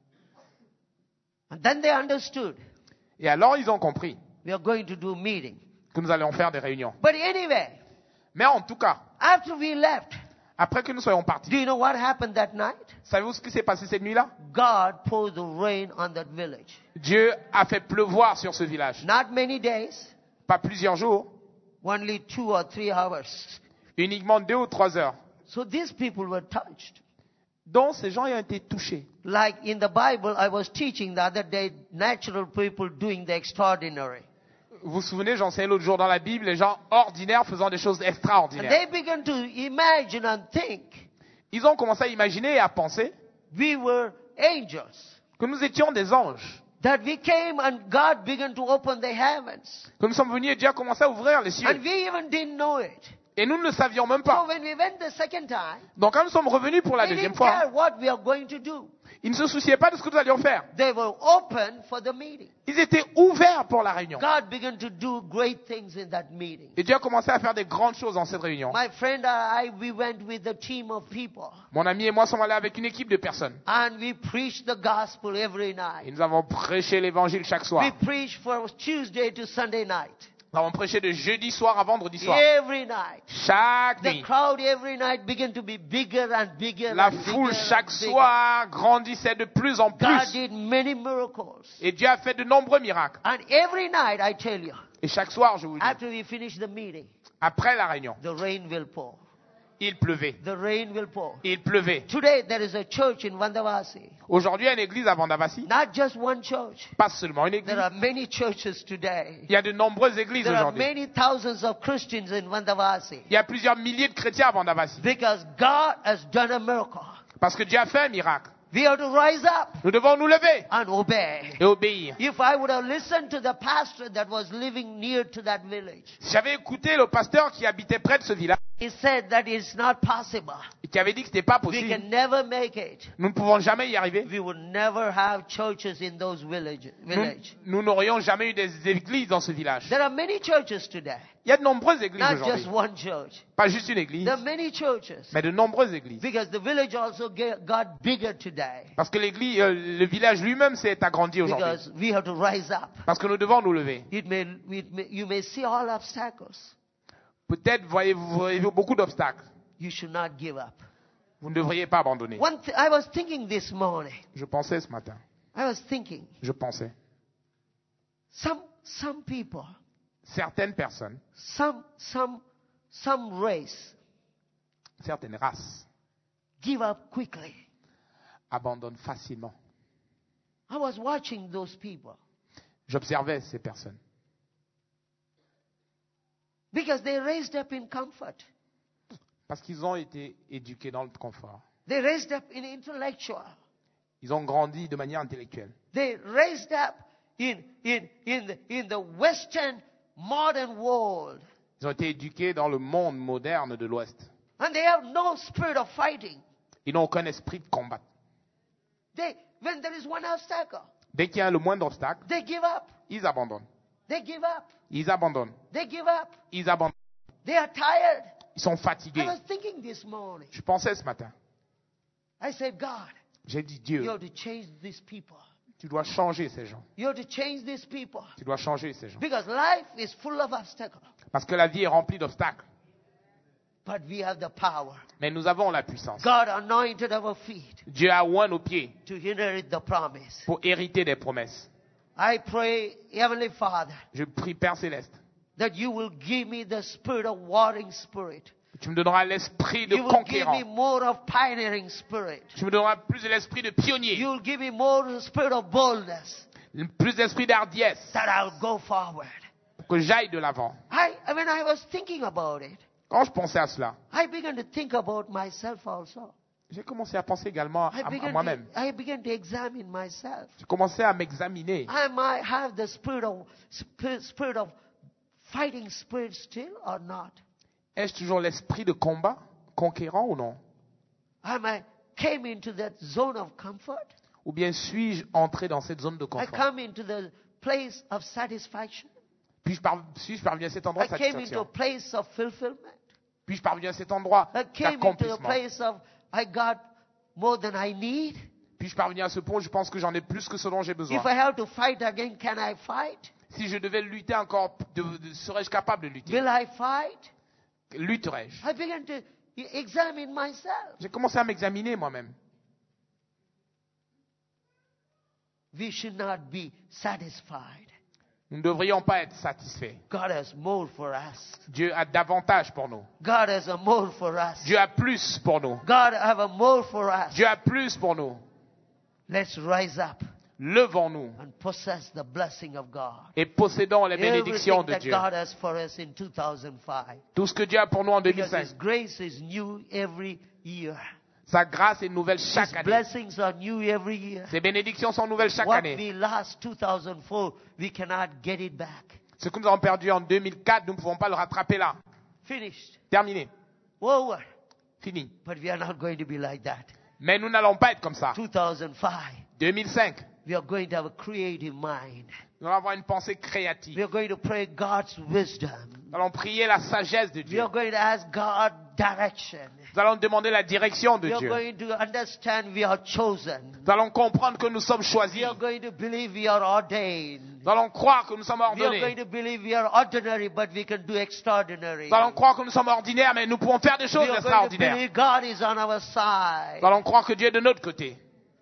And then they understood Et alors ils ont compris we are going to do meeting. que nous allions faire des réunions. But anyway, Mais en tout cas, after we left, après que nous soyons partis, do you know what happened that night? savez-vous ce qui s'est passé cette nuit-là? God poured the rain on that village. Dieu a fait pleuvoir sur ce village. Not many days, Pas plusieurs jours, only 2 or 3 hours. uniquement 2 ou 3 heures. So these people were touched. dont ces gens ont été touchés. Like in the Bible, I was teaching the other day, natural people doing the extraordinary. Vous vous souvenez, j'enseignais l'autre jour dans la Bible, les gens ordinaires faisant des choses And extraordinaires. they began to imagine and think Ils ont commencé à imaginer et à penser we were angels. que nous étions des anges. That we came and God began to open the heavens. Que nous sommes venus et Dieu a commencé à ouvrir les cieux. And we even didn't know it. Et nous ne le savions même So pas. when we went the second time, Donc quand nous sommes revenus pour la they deuxième didn't fois, care what we are going to do. ils ne se souciaient pas de ce que nous allions faire. They were open for the meeting. Ils étaient ouverts pour la réunion. God began to do great things in that meeting. Et Dieu a commencé à faire des grandes choses dans cette réunion. My friend and I, we went with a team of people. Mon ami et moi sommes allés avec une équipe de personnes. And we preached the gospel every Et night. nous avons prêché l'évangile chaque soir. We preached from Tuesday to Sunday night. Nous avons prêché de jeudi soir à vendredi soir. Every night. Chaque The nuit. crowd every night began to be bigger and bigger La and foule bigger chaque and bigger. soir grandissait de plus en God plus. did many miracles. Et Dieu a fait de nombreux miracles. And every night, I tell you, Et chaque soir, je vous le dis, after we finish the meeting, après la réunion, the rain will pour. il pleuvait. The rain will pour. Il pleuvait. Today, there is a church in Vandavasi. Aujourd'hui, il y a une église à Vandavasi. Not just one church. Pas seulement une église. There are many churches today. Il y a de nombreuses églises There are aujourd'hui. many thousands of Christians in Vandavasi. Il y a plusieurs milliers de chrétiens à Vandavasi. Because God has done a miracle. Parce que Dieu a fait un miracle. We have to rise up Nous devons nous lever and obey. et obéir. If I would have listened to the pastor that was living near to that village, Si j'avais écouté le pasteur qui habitait près de ce village he said that it's not possible. et qui avait dit que c'était pas We possible, can never make it. nous ne pouvons jamais y arriver. We would never have churches in those village. Nous n'aurions jamais eu des églises dans ce village. There are many churches today, Il y a de nombreuses églises not aujourd'hui. just one church. Pas juste une église, There are many churches mais de nombreuses églises. because the village also got bigger today. Parce que l'église, le village lui-même s'est agrandi aujourd'hui. Because we have to rise up. Parce que nous devons nous lever. You may see all obstacles. Peut-être voyez-vous beaucoup d'obstacles. You should not give up. Vous ne devriez pas abandonner. I was thinking this morning. Je pensais ce matin. I was thinking. Je pensais. Some people. Certaines personnes. Some race. Certaines races. Give up quickly. Abandonnent facilement. I was watching those people. J'observais ces personnes. Because they raised up in comfort. Parce qu'ils ont été éduqués dans le confort. They raised up in intellectual. Ils ont grandi de manière intellectuelle. They raised up in the Western modern world. Ils ont été éduqués dans le monde moderne de l'Ouest. And they have no spirit of fighting. Ils n'ont aucun esprit de combat. When there is one obstacle, Dès qu'il y a le moindre obstacle, they give up. ils abandonnent. They give up. Ils abandonnent. They give up. Ils abandonnent. They are tired. Ils sont I fatigués. was thinking this morning. Je pensais ce matin. I said, God, J'ai dit, you Dieu, have to change these people. tu dois changer ces gens. You have to change these people. Tu dois changer ces gens. Because life is full of obstacles. Parce que la vie est remplie d'obstacles. But we have the power. Mais nous avons la puissance. God anointed our feet Dieu a oint nos pieds to inherit the promise. pour hériter des promesses. I pray, Heavenly Father, Je prie, Père Céleste, that you will give me the spirit of warring spirit. que tu me donneras l'esprit de You will give me conquérant. more of pioneering spirit. Tu me donneras plus de l'esprit de pionnier, You will give me more spirit of boldness plus d'esprit d'hardiesse, that I'll go forward. pour que j'aille de l'avant. When I was thinking about it, Quand je pensais à cela, I began to think about myself also. j'ai commencé à penser également I à moi-même. began to examine myself. J'ai commencé à m'examiner. I might have the spirit of fighting spirit still or not. Ai-je toujours l'esprit de combat, conquérant ou non? I came into that zone of comfort. Ou bien suis-je entré dans cette zone de I confort? come into the place of satisfaction. Suis-je parvenu à cet endroit I de came into a satisfaction? place of fulfillment. Puis-je parvenu à cet endroit I came into a d'accomplissement? place of I got more than I need. Puis-je parvenu à ce point où je pense que j'en ai plus que ce dont j'ai besoin? If I have to fight again, can I fight? Si je devais lutter encore, serais-je capable de lutter? Will I fight? Lutterais-je? I began to examine myself. J'ai commencé à m'examiner moi-même. We should not be satisfied. Nous ne devrions pas être satisfaits. God has more for us. Dieu a davantage pour nous. God has a more for us. Dieu a plus pour nous. God have a more for us. Dieu a plus pour nous. Let's rise up Levons-nous and possess the blessing of God. et possédons les bénédictions Everything de that Dieu. God has for us in 2005. Tout ce que Dieu a pour nous en Because 2005. His grace is new every year. Sa grâce est nouvelle His chaque année. blessings are new every year. Ses bénédictions sont nouvelles chaque What année. we lost 2004, we cannot get it back. Ce que nous avons perdu en 2004, nous ne pouvons pas le rattraper là. Finished. Terminé. Over. Fini. But we are not going to be like that. Mais nous n'allons pas être comme ça. 2005, 2005, we are going to have a creative mind. nous allons avoir une pensée We créative. are going to pray God's wisdom. Nous allons prier la sagesse de We Dieu. are going to ask God direction. Nous allons demander la direction de We are Dieu. going to understand we are chosen. Nous allons comprendre que nous sommes We choisis. are going to believe we are ordained. Nous allons croire que nous sommes We are going ordonnés. to believe we are ordinary, but we can do extraordinary. Nous allons croire que nous sommes ordinaires, mais nous pouvons faire des We choses are going to extraordinaires. believe God is on our side. Nous allons croire que Dieu est de notre côté.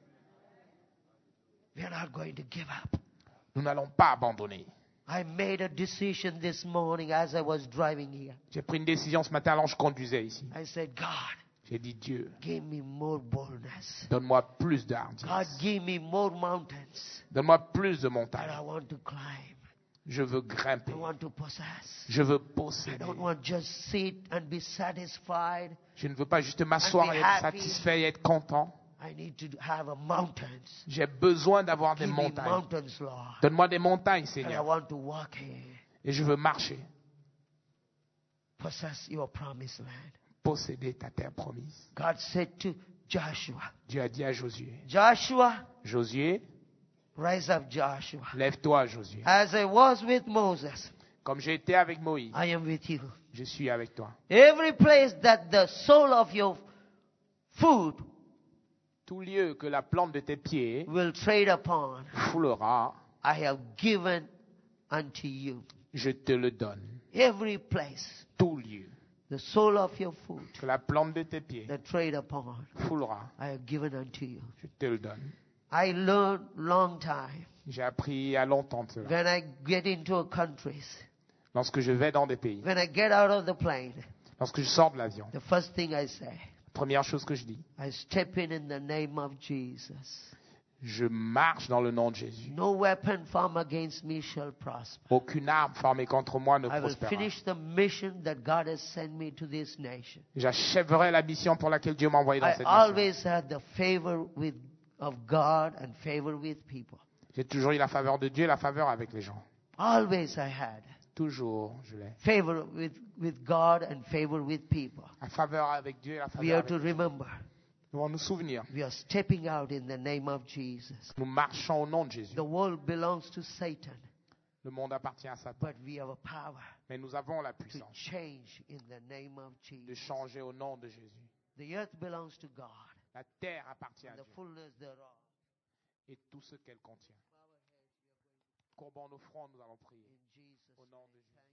We are not going to give up. Nous n'allons pas abandonner. I made a decision this morning as I was driving here. J'ai pris une décision ce matin alors je conduisais ici. I said, God, J'ai dit, Dieu, give me more boldness. donne-moi plus de God, hardiesse. give me more mountains Donne-moi plus de that montagnes. I want to climb. Je veux grimper. I want to possess. Je veux I posséder. don't want just sit and be satisfied. Je ne veux pas juste m'asseoir et être happy. satisfait et être content. I need to have a mountains. J'ai besoin d'avoir des Give me montagnes. mountains, Lord. Donne-moi des montagnes, And I Seigneur. want to walk here. Et je veux marcher, Possess your promised land. posséder ta terre promise. God said to Joshua, Dieu a dit à Josué, Joshua, Josué, rise up, Joshua. lève-toi, Josué. As I was with Moses, Comme j'ai été avec Moïse, I am with you. je suis avec toi. Every place that the sole of your foot Tout lieu que la plante de tes pieds will trade upon, foulera, I have given unto you. je te le donne. Every place, Tout lieu the sole of your foot que la plante de tes pieds that trade upon, foulera, I have given unto you. je te le donne. I learned long time. J'ai appris à longtemps de cela. When I get into a countries, Lorsque je vais dans des pays, when I get out of the plane, lorsque je sors de l'avion, the first thing I say, première chose que je dis, I step in the name of Jesus. je marche dans le nom de Jésus. No weapon formed against me shall prosper. Aucune arme formée contre moi ne I will prospérera. finish the mission that God has sent me to this nation. J'achèverai la mission pour laquelle Dieu m'a envoyé dans I cette nation. always had the favor of God and favor with people. J'ai toujours eu la faveur de Dieu et la faveur avec les gens. Always I had Toujours, je l'ai. favor with God and favor with people. La faveur avec Dieu et la We faveur have avec to les gens. remember, Nous devons nous souvenir. we are stepping out in the name of Jesus. Nous marchons au nom de Jésus. The world belongs to Satan, Le monde appartient à Satan. but we have a power Mais nous avons la to puissance change in the name of de Jesus. changer au nom de Jésus. The earth belongs to God, La terre appartient à and the Dieu fullness thereof. et tout ce qu'elle contient. Courbons nos fronts, nous allons prier In Jesus' au nom de Jésus.